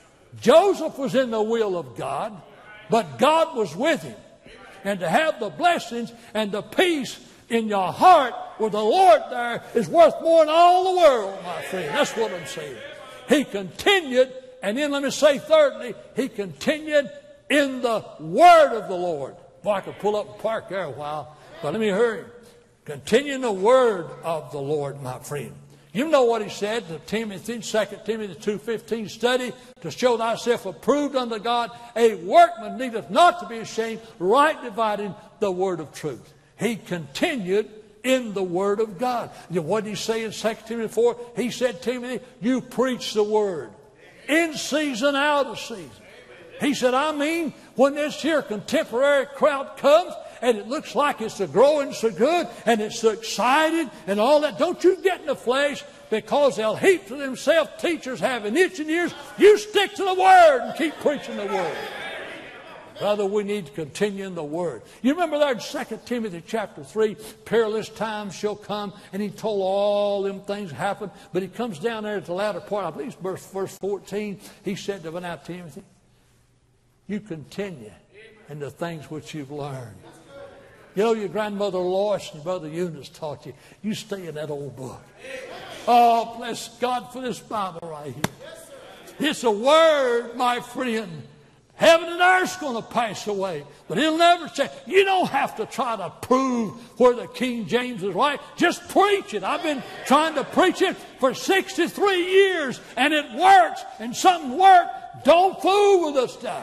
Speaker 2: Joseph was in the will of God, but God was with him. And to have the blessings and the peace in your heart with the Lord there is worth more than all the world, my friend. That's what I'm saying. He continued, and then let me say thirdly, he continued in the word of the Lord. Boy, I could pull up and park there a while, but let me hurry. Continue in the word of the Lord, my friend. You know what he said to Timothy, Second Timothy two fifteen, study to show thyself approved unto God, a workman needeth not to be ashamed, right dividing the word of truth. He continued in the word of God. You know, what did he say in Second Timothy four? He said, Timothy, you preach the word. In season, out of season. He said, I mean, when this here contemporary crowd comes and it looks like it's a growing so good and it's so excited and all that, don't you get in the flesh, because they'll heap to themselves teachers having itching ears. You stick to the Word and keep preaching the Word. Brother, we need to continue in the Word. You remember there in Second Timothy chapter three, perilous times shall come, and he told all them things happen. But he comes down there at the latter part, I believe it's verse, verse fourteen. He said to now, Timothy, you continue in the things which you've learned. You know, your grandmother Lois and Brother Eunice taught you. You stay in that old book. Oh, bless God for this Bible right here. It's a word, my friend. Heaven and earth's going to pass away, but it'll never change. You don't have to try to prove where the King James is right. Just preach it. I've been trying to preach it for sixty-three years, and it works, and something worked. Don't fool with us, stuff.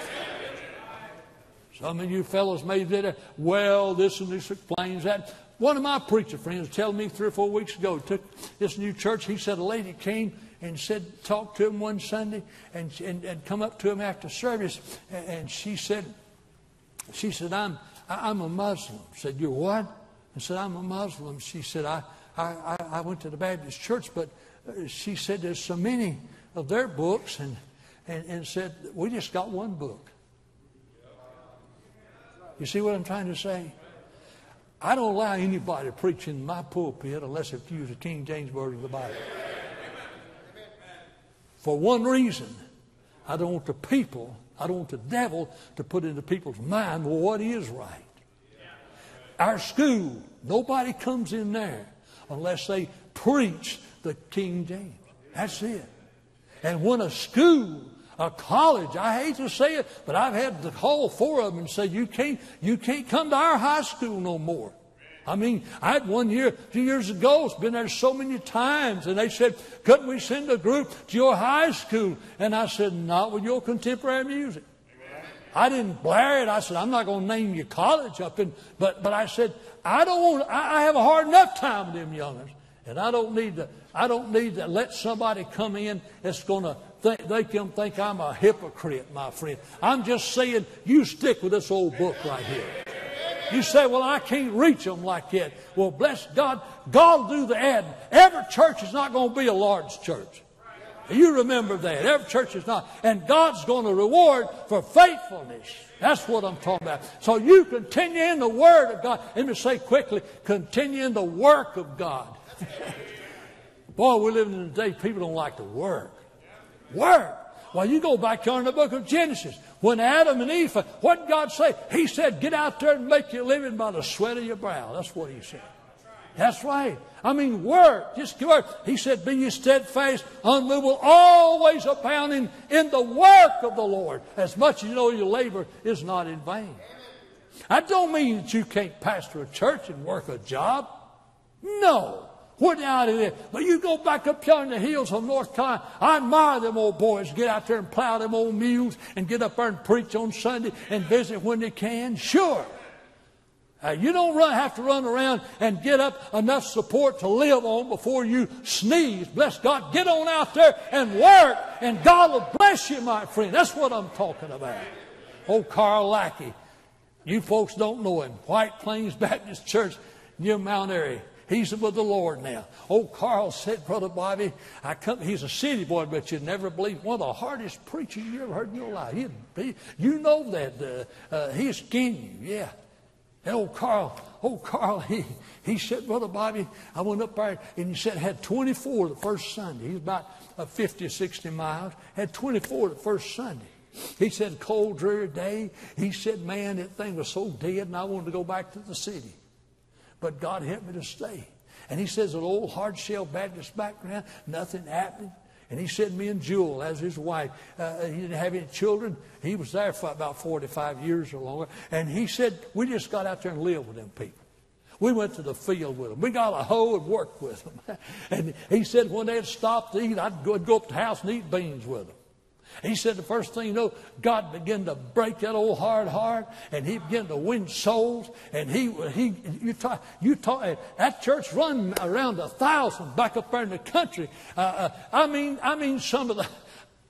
Speaker 2: Some of you fellows may be there, well, this and this explains that. One of my preacher friends told me three or four weeks ago, took this new church, he said a lady came and said, talked to him one Sunday and, and, and come up to him after service. And, and she said, she said, I'm, I'm a Muslim. I said, you're what? I said, I'm a Muslim. She said, I, I, I went to the Baptist church, but she said there's so many of their books, and, and, and said, we just got one book. You see what I'm trying to say? I don't allow anybody to preach in my pulpit unless if you use the King James Version of the Bible. For one reason, I don't want the people, I don't want the devil to put into people's mind, well, what is right? Our school, nobody comes in there unless they preach the King James. That's it. And when a school, a college, I hate to say it, but I've had to call four of them and say, you can't, you can't come to our high school no more. I mean, I had one year, a few years ago, it's been there so many times, and they said, couldn't we send a group to your high school? And I said, not with your contemporary music. Amen. I didn't blare it. I said, I'm not going to name your college up in, but, but I said, I don't want, I, I have a hard enough time with them youngers, and I don't need to, I don't need to let somebody come in that's going to think, they can think I'm a hypocrite, my friend. I'm just saying, you stick with this old book right here. You say, well, I can't reach them like that. Well, bless God, God will do the adding. Every church is not going to be a large church. You remember that. Every church is not. And God's going to reward for faithfulness. That's what I'm talking about. So you continue in the Word of God. Let me say quickly, continue in the work of God. Boy, we're living in a day people don't like to work. Work. Well, you go back here in the book of Genesis. When Adam and Eve, what did God say? He said, get out there and make your living by the sweat of your brow. That's what he said. That's right. I mean, work. Just work. He said, be ye steadfast, unmovable, always abounding in the work of the Lord. As much as you know your labor is not in vain. I don't mean that you can't pastor a church and work a job. No. We're out of there. But you go back up here in the hills of North Carolina. I admire them old boys. Get out there and plow them old mules and get up there and preach on Sunday and visit when they can. Sure. Uh, you don't run, have to run around and get up enough support to live on before you sneeze. Bless God. Get on out there and work, and God will bless you, my friend. That's what I'm talking about. Old Carl Lackey. You folks don't know him. White Plains Baptist Church near Mount Airy. He's with the Lord now. Old Carl said, Brother Bobby, I come, he's a city boy, but you'd never believe one of the hardest preachers you ever heard in your life. He'd be, you know that. Uh, uh, he'll skin you, yeah. And old Carl, old Carl, he, he said, Brother Bobby, I went up there, and he said, had twenty-four the first Sunday. He's about uh, fifty or sixty miles. Had twenty-four the first Sunday. He said, cold, dreary day. He said, man, that thing was so dead, and I wanted to go back to the city. But God helped me to stay. And he says, an old hard-shell Baptist background, nothing happened. And he said, me and Jewel, as his wife, uh, he didn't have any children. He was there for about forty-five years or longer. And he said, we just got out there and lived with them people. We went to the field with them. We got a hoe and worked with them. And he said, when they'd stop to eat, I'd go, I'd go up to the house and eat beans with them. He said the first thing you know, God began to break that old hard heart, and he began to win souls. And he, he, you talk, you talk. That church run around a thousand back up there in the country. Uh, uh, I mean, I mean, some of the,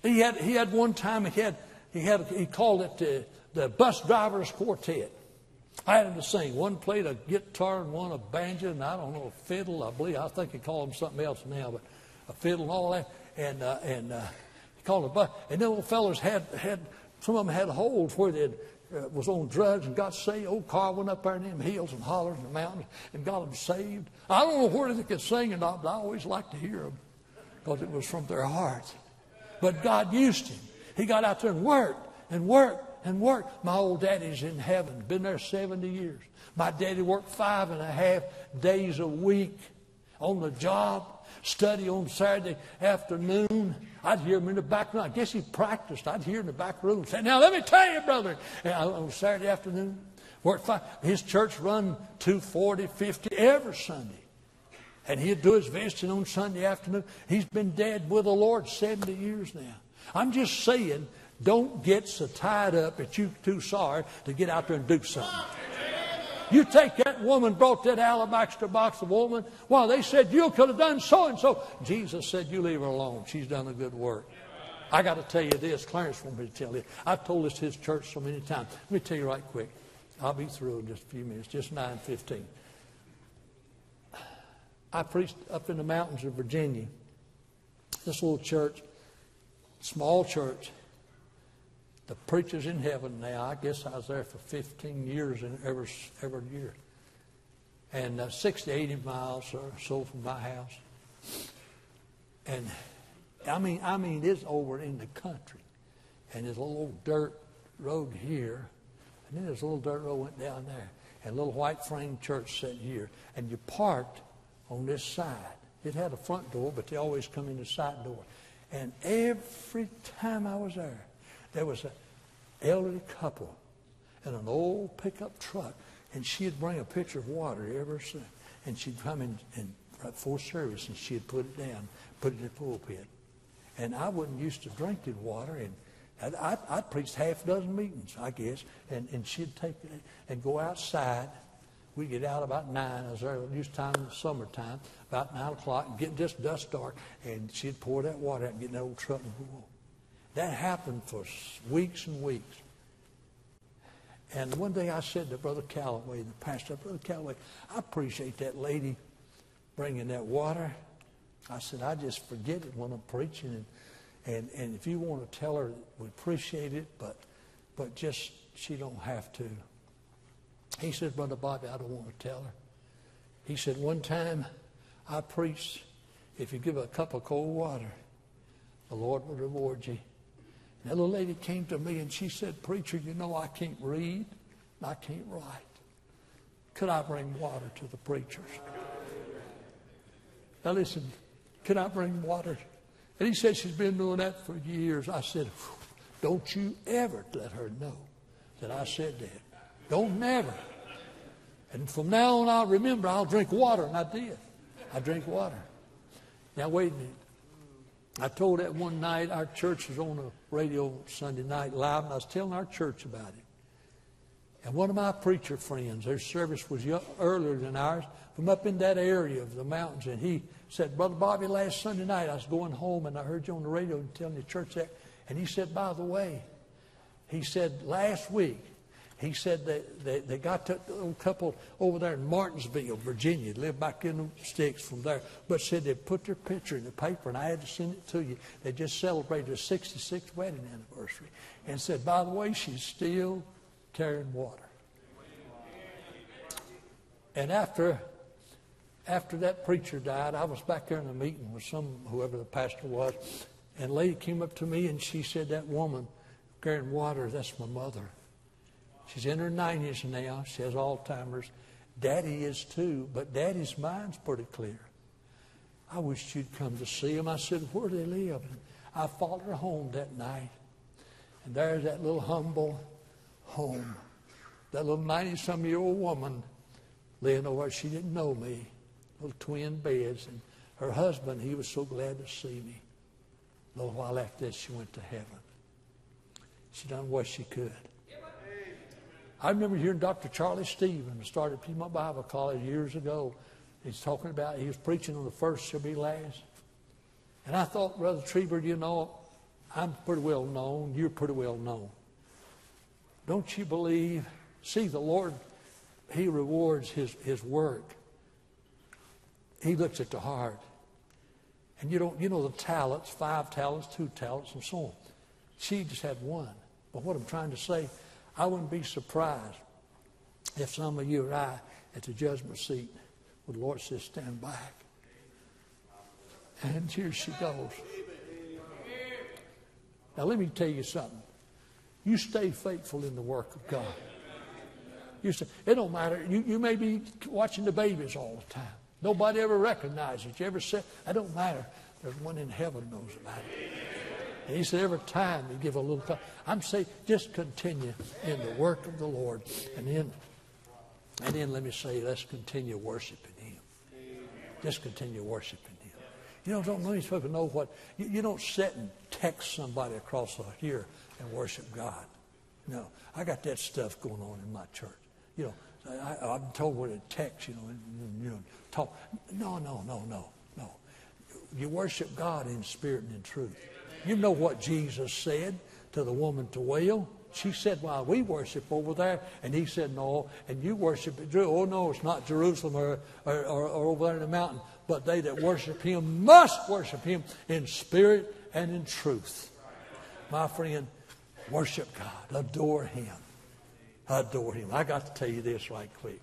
Speaker 2: He had he had one time he had he had he called it the, the bus drivers quartet. I had him to sing. One played a guitar and one a banjo, and I don't know, a fiddle, I believe. I think he called them something else now, but a fiddle and all that. And uh, and uh, he called it a bus. And the little fellas had had some of them had holes where they uh, was on drugs and got saved. Old Carl went up there in them hills and hollers and the mountains and got them saved. I don't know whether they could sing or not, but I always liked to hear them because it was from their hearts. But God used him. He got out there and worked and worked and worked. My old daddy's in heaven, been there seventy years. My daddy worked five and a half days a week on the job, study on Saturday afternoon. I'd hear him in the back room. I guess he practiced. I'd hear in the back room say, now let me tell you, brother. And on Saturday afternoon, worked five. His church run two forty, fifty every Sunday. And he'd do his visiting on Sunday afternoon. He's been dead with the Lord seventy years now. I'm just saying, don't get so tied up that you're too sorry to get out there and do something. You take that woman, brought that alabaster box of woman. Well, they said, you could have done so and so. Jesus said, you leave her alone. She's done a good work. I got to tell you this. Clarence wanted me to tell you. I've told this to his church so many times. Let me tell you right quick. I'll be through in just a few minutes, just nine fifteen. I preached up in the mountains of Virginia. This little church, small church. The preacher's in heaven now. I guess I was there for fifteen years and every, every year. And uh, sixty, eighty miles or so from my house. And I mean, I mean, it's over in the country. And there's a little dirt road here. And then there's a little dirt road went down there. And a little white frame church sat here. And you parked on this side. It had a front door, but they always come in the side door. And every time I was there, there was an elderly couple in an old pickup truck, and she'd bring a pitcher of water every Sunday, and she'd come in and right before service, and she'd put it down, put it in the pulpit. And I wasn't used to drinking water, and I'd, I'd, I'd preached half a dozen meetings, I guess, and, and she'd take it and go outside. We'd get out about nine. I was there used time in the summertime, about nine o'clock, and get just dust dark, and she'd pour that water out and get in that old truck and go on. That happened for weeks and weeks. And one day I said to Brother Calloway, the pastor, Brother Calloway, I appreciate that lady bringing that water. I said, I just forget it when I'm preaching. And, and, and if you want to tell her we appreciate it, but, but just she don't have to. He said, Brother Bobby, I don't want to tell her. He said, one time I preached, if you give her a cup of cold water, the Lord will reward you. And that little lady came to me and she said, Preacher, you know I can't read and I can't write. Could I bring water to the preachers? Now listen, can I bring water? And he said she's been doing that for years. I said, don't you ever let her know that I said that. Don't never. And from now on, I'll remember I'll drink water. And I did. I drink water. Now, wait a minute. I told that one night, our church was on the radio Sunday night live, and I was telling our church about it. And one of my preacher friends, their service was earlier than ours, from up in that area of the mountains. And he said, Brother Bobby, last Sunday night, I was going home, and I heard you on the radio telling the church that. And he said, by the way, he said, last week, he said that they, they got that little couple over there in Martinsville, Virginia, lived back in the sticks from there, but said they put their picture in the paper, and I had to send it to you. They just celebrated their sixty-sixth wedding anniversary. And said, by the way, she's still carrying water. And after, after that preacher died, I was back there in a meeting with some, whoever the pastor was, and a lady came up to me, and she said, that woman carrying water, that's my mother. She's in her nineties now. She has Alzheimer's. Daddy is too, but Daddy's mind's pretty clear. I wish you'd come to see him. I said, where do they live? And I followed her home that night. And there's that little humble home. That little ninety-some-year-old woman laying over. She didn't know me. Little twin beds. And her husband, he was so glad to see me. A little while after that, she went to heaven. She done what she could. I remember hearing Doctor Charlie Stevens started Piedmont Bible College years ago. He's talking about, he was preaching on the first shall be last. And I thought, Brother Trieber, you know, I'm pretty well known. You're pretty well known. Don't you believe? See, the Lord, He rewards His, His work. He looks at the heart. And you don't, you know the talents, five talents, two talents, and so on. She just had one. But what I'm trying to say, I wouldn't be surprised if some of you or I at the judgment seat, would the Lord says, stand back. And here she goes. Now let me tell you something. You stay faithful in the work of God. You say, it don't matter. You, you may be watching the babies all the time. Nobody ever recognizes you. Ever said, that don't matter. There's one in heaven knows about it. And he said, every time you give a little time. I'm saying, just continue in the work of the Lord. And then, and then let me say, let's continue worshiping Him. Just continue worshiping Him. You know, don't many people know what, you, you don't sit and text somebody across here and worship God. No, I got that stuff going on in my church. You know, I, I'm told what it text, you know, and, and, you know, talk. No, no, no, no, no. You worship God in spirit and in truth. You know what Jesus said to the woman to wail? She said, well, we worship over there. And He said, no. And you worship at Jerusalem. Oh, no, it's not Jerusalem or, or, or, or over there in the mountain. But they that worship Him must worship Him in spirit and in truth. My friend, worship God. Adore Him. Adore Him. I got to tell you this right quick.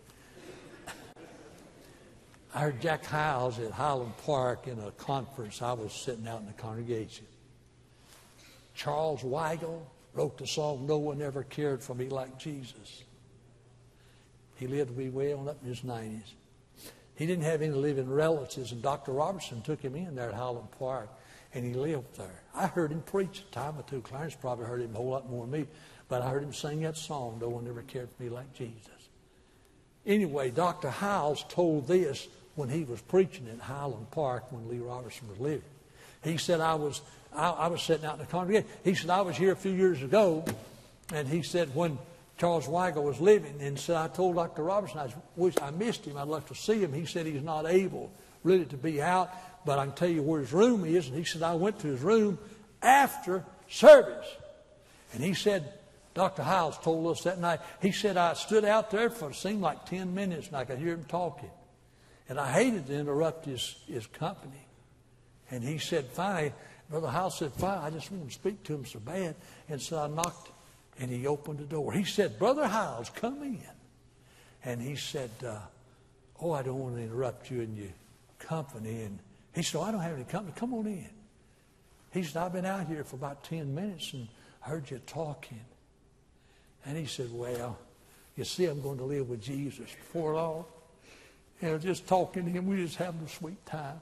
Speaker 2: I heard Jack Hyles at Highland Park in a conference. I was sitting out in the congregation. Charles Weigel wrote the song, No One Ever Cared for Me Like Jesus. He lived to be well up in his nineties. He didn't have any living relatives, and Doctor Robertson took him in there at Highland Park, and he lived there. I heard him preach a time or two. Clarence probably heard him a whole lot more than me, but I heard him sing that song, No One Ever Cared for Me Like Jesus. Anyway, Doctor Hyles told this when he was preaching at Highland Park when Lee Robertson was living. He said, I was I, I was sitting out in the congregation. He said, I was here a few years ago, and he said, when Charles Weigel was living, and said, I told Doctor Robertson, I wish I missed him. I'd love to see him. He said he's not able really to be out, but I can tell you where his room is. And he said, I went to his room after service. And he said, Doctor Hyles told us that night, he said, I stood out there for it seemed like ten minutes, and I could hear him talking. And I hated to interrupt his, his company. And he said, fine. Brother Hyles said, fine, I just want to speak to him so bad. And so I knocked, and he opened the door. He said, Brother Hyles, come in. And he said, uh, oh, I don't want to interrupt you and your company. And he said, oh, I don't have any company. Come on in. He said, I've been out here for about ten minutes and heard you talking. And he said, well, you see, I'm going to live with Jesus before long. And just talking to him, we just having a sweet time.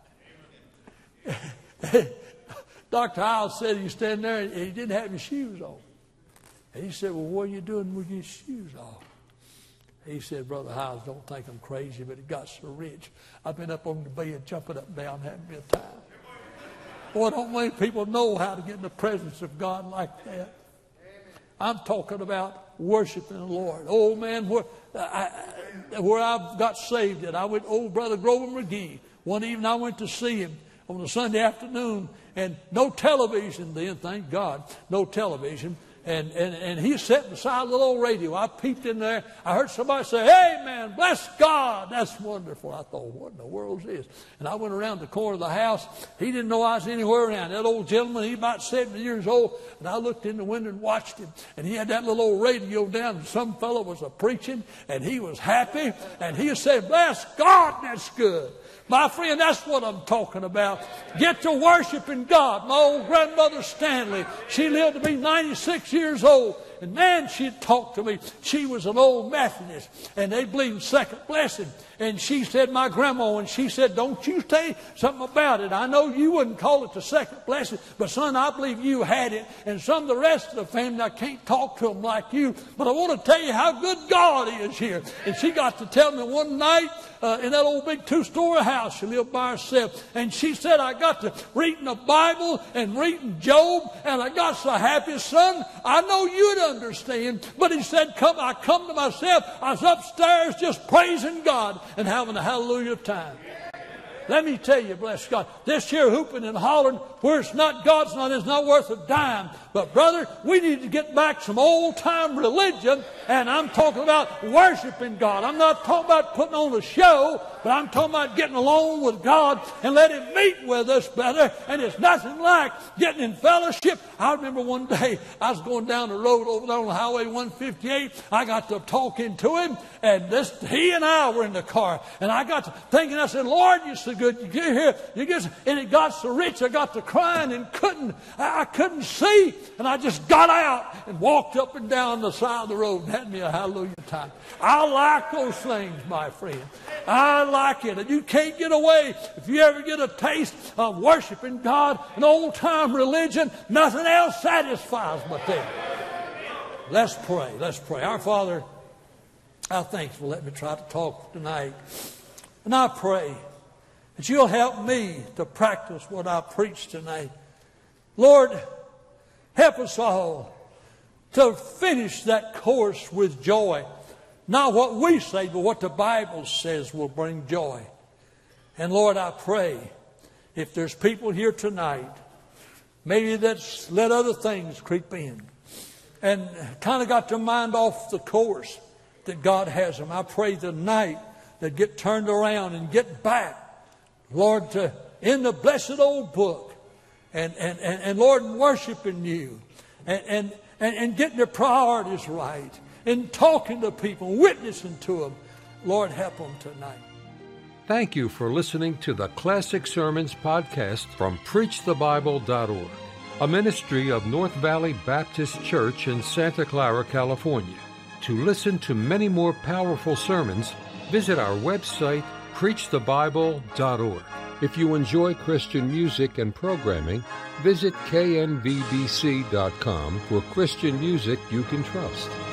Speaker 2: Doctor Hyles said he's standing there and he didn't have his shoes on. And he said, well, what are you doing with your shoes off? He said, Brother Hyles, don't think I'm crazy, but it got so rich. I've been up on the bed, jumping up and down, having a good time. Boy, don't many people know how to get in the presence of God like that. I'm talking about worshiping the Lord. Oh, man, where, I, where I got saved at, I went, old Brother Grover McGee. One evening I went to see him on a Sunday afternoon, and no television then, thank God, no television. And, and, and he sat beside a little old radio. I peeped in there. I heard somebody say, amen, bless God. That's wonderful. I thought, what in the world is this? And I went around the corner of the house. He didn't know I was anywhere around. That old gentleman, he about seventy years old. And I looked in the window and watched him. And he had that little old radio down. And some fellow was a preaching. And he was happy. And he said, bless God, that's good. My friend, that's what I'm talking about. Get to worshiping God. My old grandmother Stanley, she lived to be ninety-six years old. And man, she'd talk to me. She was an old Methodist, and they believed in second blessing. And she said, my grandma, and she said, don't you say something about it. I know you wouldn't call it the second blessing, but son, I believe you had it. And some of the rest of the family, I can't talk to them like you, but I want to tell you how good God is here. And she got to tell me one night, Uh, in that old big two-story house. She lived by herself. And she said, I got to reading the Bible and reading Job, and I got so happy, son, I know you'd understand. But he said, come, I come to myself. I was upstairs just praising God and having a hallelujah time. Let me tell you, bless God, this here hooping and hollering, where it's not God's not, it's not worth a dime. But brother, we need to get back some old-time religion, and I'm talking about worshiping God. I'm not talking about putting on a show, but I'm talking about getting along with God and let Him meet with us better. And it's nothing like getting in fellowship. I remember one day I was going down the road over there on Highway one fifty-eight. I got to talking to him, and this he and I were in the car, and I got to thinking. I said, Lord, you're so good. You get here, you get, and it got so rich. I got to crying and couldn't. I, I couldn't see, and I just got out and walked up and down the side of the road and had me a hallelujah time. I like those things, my friend. I like it, and you can't get away if you ever get a taste of worshiping God, an old-time religion. Nothing else satisfies but that. Let's pray. Let's pray. Our Father, I thank you for letting me try to talk tonight. And I pray that you'll help me to practice what I preach tonight. Lord, help us all to finish that course with joy. Not what we say, but what the Bible says will bring joy. And Lord, I pray if there's people here tonight, maybe that's let other things creep in and kind of got their mind off the course that God has them. I pray tonight that get turned around and get back, Lord, to in the blessed old book, and and and, and Lord, worshiping you, and, and and and getting their priorities right, and talking to people, witnessing to them. Lord, help them tonight.
Speaker 1: Thank you for listening to the Classic Sermons podcast from preach the bible dot org, a ministry of North Valley Baptist Church in Santa Clara, California. To listen to many more powerful sermons, visit our website, preach the bible dot org. If you enjoy Christian music and programming, visit K N V B C dot com for Christian music you can trust.